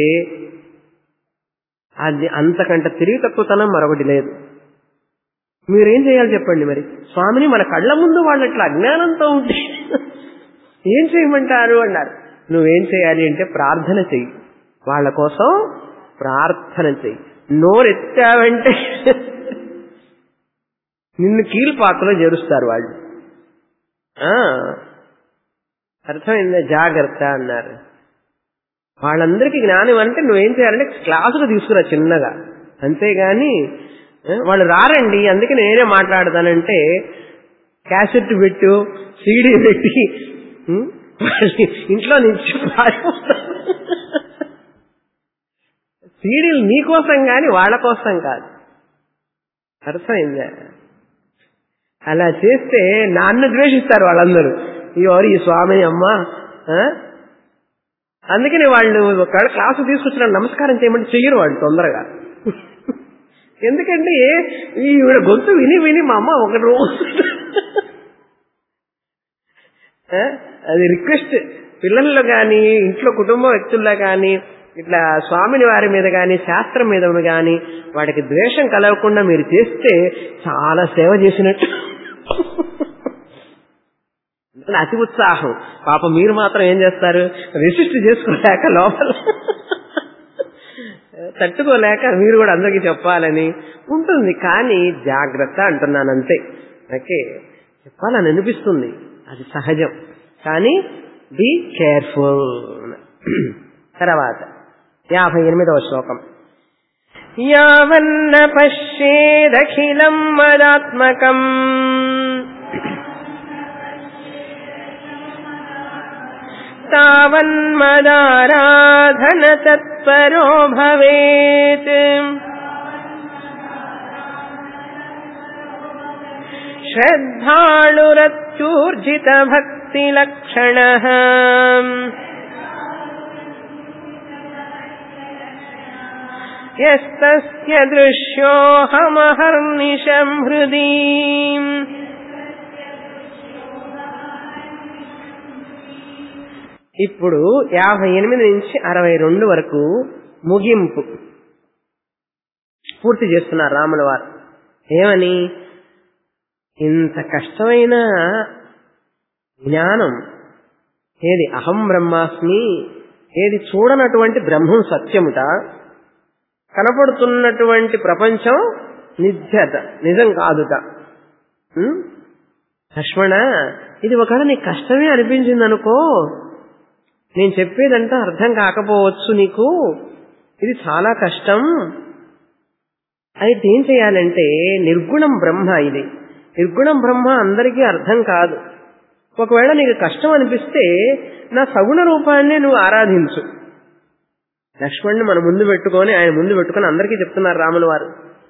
అది అంతకంటే తెలివి తక్కువతనం మరొకటి లేదు. మీరేం చేయాలి చెప్పండి? మరి స్వామిని మన కళ్ళ ముందు వాళ్ళు అట్లా అజ్ఞానంతో ఉంటే ఏం చేయమంటారు అన్నారు. నువ్వేం చేయాలి అంటే ప్రార్థన చెయ్యి, వాళ్ళ కోసం ప్రార్థన చెయ్యి. నోరెత్తావంటే నిన్ను కీల్పాకలో చేరుస్తారు వాళ్ళు. అర్థమైందా? జాగ్రత్త అన్నారు. వాళ్ళందరికీ జ్ఞానం అంటే నువ్వేం చేయాలంటే క్లాసుకు తీసుకురా చిన్నగా, అంతేగాని వాళ్ళు రారండి అందుకే నేనే మాట్లాడతానంటే క్యాసెట్ పెట్టు, సీడీ పెట్టి ఇంట్లో నుంచి సీడీలు నీకోసం కాని వాళ్ళ కోసం కాదు. అర్థమైందా? అలా చేస్తే నాన్న ద్వేషిస్తారు వాళ్ళందరూ. ఎవరు ఈ స్వామి అమ్మా. అందుకని వాళ్ళు ఒకవేళ క్లాసు తీసుకొచ్చిన నమస్కారం చేయమంటే చెయ్యరు వాళ్ళు తొందరగా. ఎందుకంటే ఈ గొంతు విని విని మా అమ్మ ఒక రోజు అది రిక్వెస్ట్ పిల్లల్లో కానీ ఇంట్లో కుటుంబ వ్యక్తుల్లో కానీ ఇట్లా స్వామిని వారి మీద కానీ శాస్త్రం మీద కానీ వాడికి ద్వేషం కలగకుండా మీరు చేస్తే చాలా సేవ చేసినట్టు. అతి ఉత్సాహం. పాపం మీరు మాత్రం ఏం చేస్తారు, రెసిస్ట్ చేసుకోలేక లోపల తట్టుకోలేక మీరు కూడా అందరికీ చెప్పాలని ఉంటుంది. కానీ జాగ్రత్త అంటున్నాను అంతే. ఓకే, చెప్పాలని అనిపిస్తుంది, అది సహజం. కానీ బీ కేర్ఫుల్. తర్వాత యాభై ఎనిమిదవ శ్లోకం. యావన్న పశ్యేదఖిలం మదాత్మకం తావన్మదారాధన తత్పరో భవేత్. శ్రద్ధాళురత్యూర్జిత భక్తి లక్షణః యస్తస్య దృశ్యోహమహర్నిశం హృది. ఇప్పుడు యాభై ఎనిమిది నుంచి అరవై రెండు వరకు ముగింపు పూర్తి చేస్తున్నారు రాముల వారు. ఏమని, ఇంత కష్టమైన జ్ఞానం ఏది, అహం బ్రహ్మాస్మి, ఏది చూడనటువంటి బ్రహ్మం సత్యముట, కనపడుతున్నటువంటి ప్రపంచం నిత్యత, నిజం కాదుట. లక్ష్మణ, ఇది ఒకవేళ నీకు కష్టమే అనిపించింది అనుకో, నేను చెప్పేదంతా అర్థం కాకపోవచ్చు నీకు, ఇది చాలా కష్టం. అయితే ఏం చేయాలంటే, నిర్గుణం బ్రహ్మ ఇది, నిర్గుణం బ్రహ్మ అందరికీ అర్థం కాదు. ఒకవేళ నీకు కష్టం అనిపిస్తే నా సగుణ రూపాన్ని నువ్వు ఆరాధించు. లక్ష్మణ్ని మన ముందు పెట్టుకొని, ఆయన ముందు పెట్టుకొని అందరికీ చెప్తున్నారు రాముల వారు,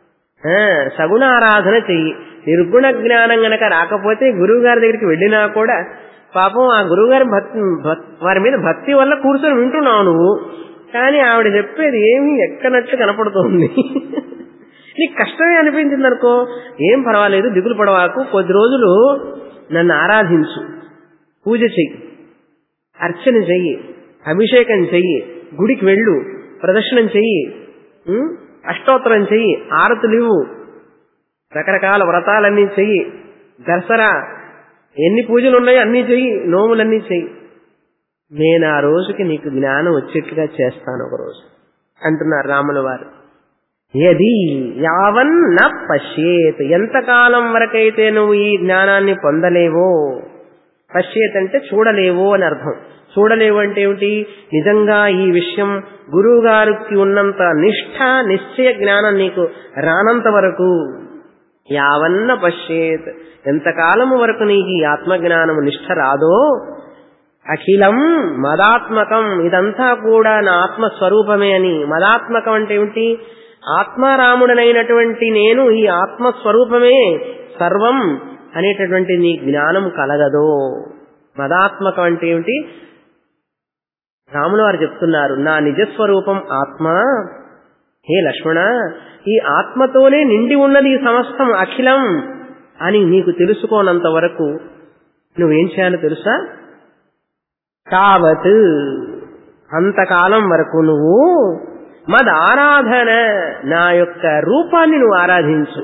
సగుణ ఆరాధన చెయ్యి. నిర్గుణ జ్ఞానం గనక రాకపోతే గురువు గారి దగ్గరికి వెళ్ళినా కూడా పాపం ఆ గురువు గారి భక్తి వారి మీద భక్తి వల్ల కూర్చొని వింటున్నావు నువ్వు, కానీ ఆవిడ చెప్పేది ఏమీ ఎక్కనట్లు కనపడుతోంది. నీకు కష్టమే అనిపించింది అనుకో, ఏం పర్వాలేదు, దిగులు పడవాకు, కొద్ది రోజులు నన్ను ఆరాధించు, పూజ చెయ్యి, అర్చన చెయ్యి, అభిషేకం చెయ్యి, గుడికి వెళ్ళు, ప్రదర్శనం చెయ్యి, అష్టోత్తరం చెయ్యి, ఆరతులివ్వు, రకరకాల వ్రతాలన్నీ చెయ్యి, దసరా ఎన్ని పూజలు ఉన్నాయో అన్నీ చెయ్యి, నోములన్నీ చెయ్యి, నేను ఆ రోజుకి నీకు జ్ఞానం వచ్చేట్లుగా చేస్తాను ఒకరోజు అంటున్నారు రాముల వారు. యది యావన్ న పశ్యేత్, ఎంతకాలం వరకైతే నువ్వు ఈ జ్ఞానాన్ని పొందలేవో, పశ్యేత్ అంటే చూడలేవో అని అర్థం. చూడలేవు అంటే ఏమిటి, నిజంగా ఈ విషయం గురువు గారికి ఉన్నంత నిష్ఠ నిశ్చయ జ్ఞానం నీకు రానంత వరకు, యావన్న పశ్యేత్, ఎంతకాలము వరకు నీకు ఈ ఆత్మజ్ఞానము నిష్ఠ రాదో, అఖిలం మదాత్మకం, ఇదంతా కూడా నా ఆత్మస్వరూపమే అని. మదాత్మకం అంటే ఏమిటి, ఆత్మారాముడనైనటువంటి నేను ఈ ఆత్మస్వరూపమే సర్వం అనేటటువంటి నీ జ్ఞానం కలగదో. మదాత్మకం అంటే ఏమిటి, రాముల వారు చెప్తున్నారు, నా నిజస్వరూపం ఆత్మ. హే లక్ష్మణ, ఈ ఆత్మతోనే నిండి ఉన్నది ఈ సమస్తం అఖిలం అని నీకు తెలుసుకోనంత వరకు నువ్వేం చేయాలో తెలుసా, తావత్, అంతకాలం వరకు నువ్వు మద్ ఆరాధన, నా యొక్క రూపాన్ని నువ్వు ఆరాధించు.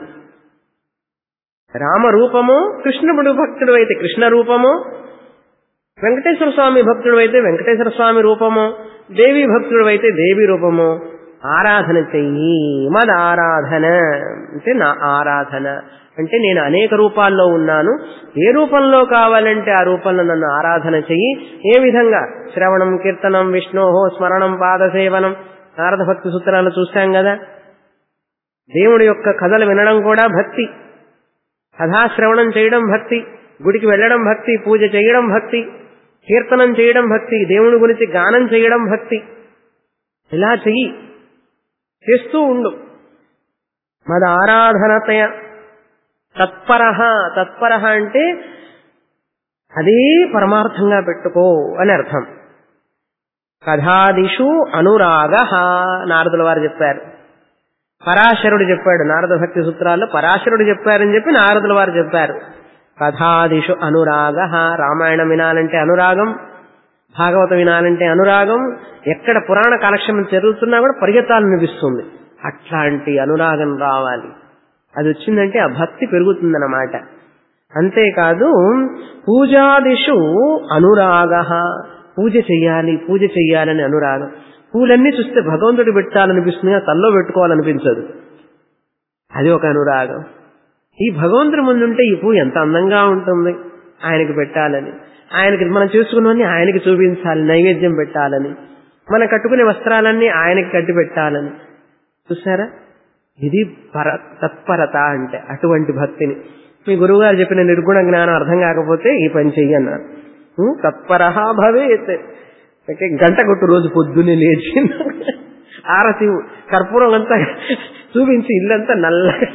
రామరూపము, కృష్ణుడు భక్తుడు అయితే కృష్ణ రూపము, వెంకటేశ్వర స్వామి భక్తుడు అయితే వెంకటేశ్వర స్వామి రూపము, దేవి భక్తుడు అయితే దేవి రూపము ఆరాధన చెయ్యి. మద్ ఆరాధన అంటే నా ఆరాధన అంటే నేను అనేక రూపాల్లో ఉన్నాను, ఏ రూపంలో కావాలంటే ఆ రూపంలో నన్ను ఆరాధన చెయ్యి. ఏ విధంగా, శ్రవణం, కీర్తనం, విష్ణోహో స్మరణం, పాదసేవనం, నారద భక్తి సూత్రాలు చూశాం కదా. దేవుడి యొక్క కథలు వినడం కూడా భక్తి, కథాశ్రవణం చేయడం భక్తి, గుడికి వెళ్ళడం భక్తి, పూజ చేయడం భక్తి, కీర్తనం చేయడం భక్తి, దేవుని గురించి గానం చేయడం భక్తి. ఇలా చెయ్యి, చేస్తూ ఉండు. మద ఆరాధనతయ తత్పర, తత్పర అంటే అదే పరమార్థంగా పెట్టుకో అని అర్థం. కథాదిషు అనురాగ, నారదుల వారు చెప్పారు, పరాశరుడు చెప్పాడు నారద భక్తి సూత్రాల్లో, పరాశరుడు చెప్పారని చెప్పి నారదుల వారు చెప్పారు. కథాదిషు అనురాగ, రామాయణం వినాలంటే అనురాగం, భాగవతం వినాలంటే అనురాగం, ఎక్కడ పురాణ కాలక్షేమం జరుగుతున్నా కూడా పరిగెత్తాలనిపిస్తుంది. అట్లాంటి అనురాగం రావాలి. అది వచ్చిందంటే ఆ భక్తి పెరుగుతుందన్నమాట. అంతేకాదు పూజాదిషు అనురాగ, పూజ చెయ్యాలి పూజ చెయ్యాలని అనురాగం. పూలన్నీ చూస్తే భగవంతుడు పెట్టాలనిపిస్తుంది, తల్లో పెట్టుకోవాలనిపించదు. అది ఒక అనురాగం. ఈ భగవంతుడి ముందుంటే ఈ పువ్వు ఎంత అందంగా ఉంటుంది, ఆయనకి పెట్టాలని, ఆయనకి మనం చేసుకున్నవన్నీ ఆయనకి చూపించాలి, నైవేద్యం పెట్టాలని, మనం కట్టుకునే వస్త్రాలన్నీ ఆయనకి కట్టి పెట్టాలని. చూసారా, ఇది పర తత్పరత అంటే అటువంటి భక్తిని. మీ గురువు గారు చెప్పిన నిర్గుణ జ్ఞానం అర్థం కాకపోతే ఈ పని చెయ్యి అన్నారు. తత్పరహ భవేత్. గంట కొట్టు రోజు పొద్దున్నే లేచి ఆరతి కర్పూరం అంతా చూపించి ఇల్లంతా నల్లగా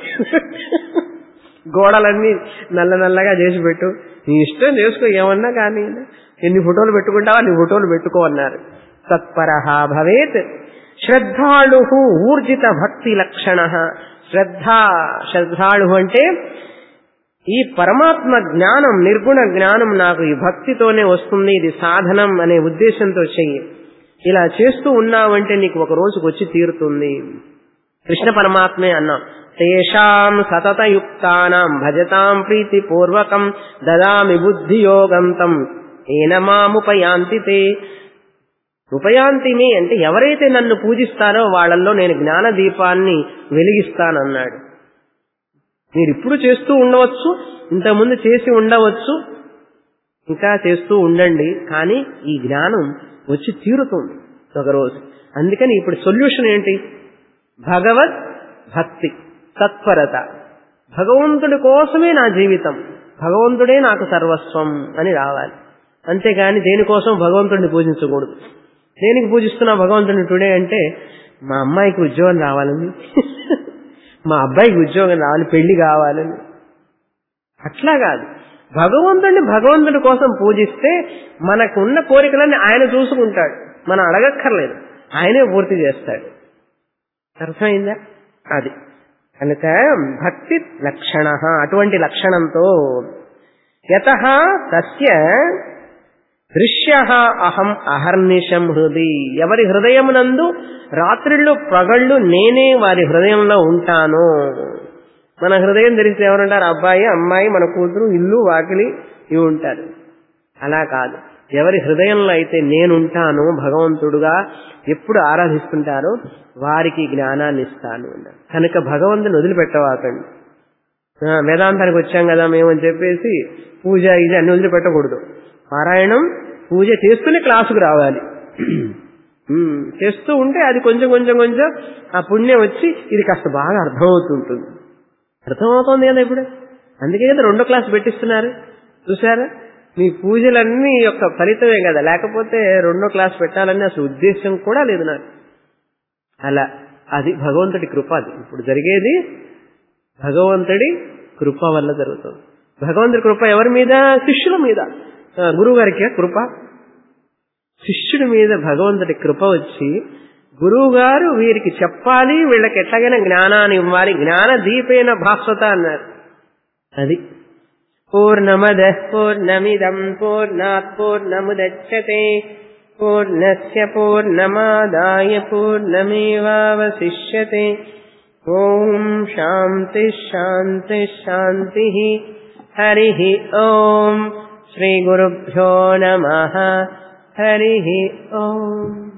గోడలన్నీ నల్ల నల్లగా చేసి పెట్టు, నీ ఇష్టం చేసుకో, ఏమన్నా కానీ ఎన్ని ఫోటోలు పెట్టుకుంటావా నీ ఫోటోలు పెట్టుకో అన్నారు. తత్పరహ భవేత్. శ్రద్ధాళు ఊర్జిత భక్తి లక్షణ. శ్రద్ధ శ్రద్ధాళు అంటే ఈ పరమాత్మ జ్ఞానం, నిర్గుణ జ్ఞానం నాకు ఈ భక్తితోనే వస్తుంది, ఇది సాధనం అనే ఉద్దేశంతో చెయ్యి. ఇలా చేస్తూ ఉన్నావంటే నీకు ఒక రోజుకు వచ్చి తీరుతుంది. కృష్ణ పరమాత్మే అన్నాం, తేషాం సతతయుక్తానాం భజతాం ప్రీతిపూర్వకం దదామి బుద్ధియోగం తం ఏన మాముపయాంతి తే. ఉపయాంతిని అంటే ఎవరైతే నన్ను పూజిస్తారో వాళ్ళల్లో నేను జ్ఞాన దీపాన్ని వెలిగిస్తానన్నాడు. మీరు ఇప్పుడు చేస్తూ ఉండవచ్చు, ఇంతకుముందు చేసి ఉండవచ్చు, ఇంకా చేస్తూ ఉండండి, కానీ ఈ జ్ఞానం వచ్చి తీరుతుంది ఒకరోజు. అందుకని ఇప్పుడు సొల్యూషన్ ఏంటి? భగవద్ భక్తి, తత్పరత. భగవంతుడి కోసమే నా జీవితం, భగవంతుడే నాకు సర్వస్వం అని రావాలి. అంతేగాని దేనికోసం భగవంతుడిని పూజించకూడదు. దేనికి పూజిస్తున్నా భగవంతుడిని టుడే అంటే మా అమ్మాయికి ఉద్యోగం రావాలని, మా అబ్బాయికి ఉద్యోగం రావాలి, పెళ్లి కావాలని, అట్లా కాదు. భగవంతుడిని భగవంతుడి కోసం పూజిస్తే మనకున్న కోరికలన్నీ ఆయన చూసుకుంటాడు, మనం అడగక్కర్లేదు, ఆయనే పూర్తి చేస్తాడు. అర్థమైందా? అది కనుక భక్తి లక్షణ. అటువంటి లక్షణంతో యతః తస్య దృశ్య అహం అహర్నిశం హృది. ఎవరి హృదయమునందు రాత్రిళ్ళు పగళ్ళు నేనే వారి హృదయంలో ఉంటాను. మన హృదయం తెలిసి ఎవరుంటారు? అబ్బాయి, అమ్మాయి, మన కూతురు, ఇల్లు, వాకిలి ఇవి ఉంటారు. అలా కాదు, ఎవరి హృదయంలో అయితే నేనుంటాను భగవంతుడుగా ఎప్పుడు ఆరాధిస్తుంటారో వారికి జ్ఞానాన్ని ఇస్తాను. కనుక భగవంతుని వదిలిపెట్టవాకండి. వేదాంతానికి వచ్చాం కదా మేమని చెప్పేసి పూజ ఇది అన్ని వదిలిపెట్టకూడదు. పారాయణం పూజ చేస్తూనే క్లాసుకు రావాలి. చేస్తూ ఉంటే అది కొంచెం కొంచెం కొంచెం ఆ పుణ్యం వచ్చి ఇది కాస్త బాగా అర్థమవుతుంటుంది. అర్థమవుతోంది కదా ఇప్పుడు. అందుకే కదా రెండో క్లాస్ పెట్టిస్తున్నారు. చూసారా, మీ పూజలన్నీ యొక్క ఫలితమే కదా, లేకపోతే రెండో క్లాస్ పెట్టాలని అసలు ఉద్దేశం కూడా లేదు నాకు. అలా అది భగవంతుడి కృప. అది ఇప్పుడు జరిగేది భగవంతుడి కృప వల్ల జరుగుతుంది. భగవంతుడి కృప ఎవరి మీద? శిష్యుల మీద. గురువు గారికి కృప, శిష్యుడి మీద భగవంతుడి కృప వచ్చి గురువు గారు వీరికి చెప్పాలి, వీళ్ళకి ఎట్లాగైనా జ్ఞానాన్ని ఇవ్వాలి. జ్ఞాన దీపేన భాస్వత అన్నారు. అది పూర్ణమద పూర్ణమిదం పూర్ణాత్ పూర్ణముదచ్యతే పూర్ణస్య పూర్ణమాదాయ పూర్ణమేవావశిష్యతే. ఓం శాంతి శాంతి శాంతి. హరి ఓం. శ్రీ గురుభ్యో నమః. హరి ఓం.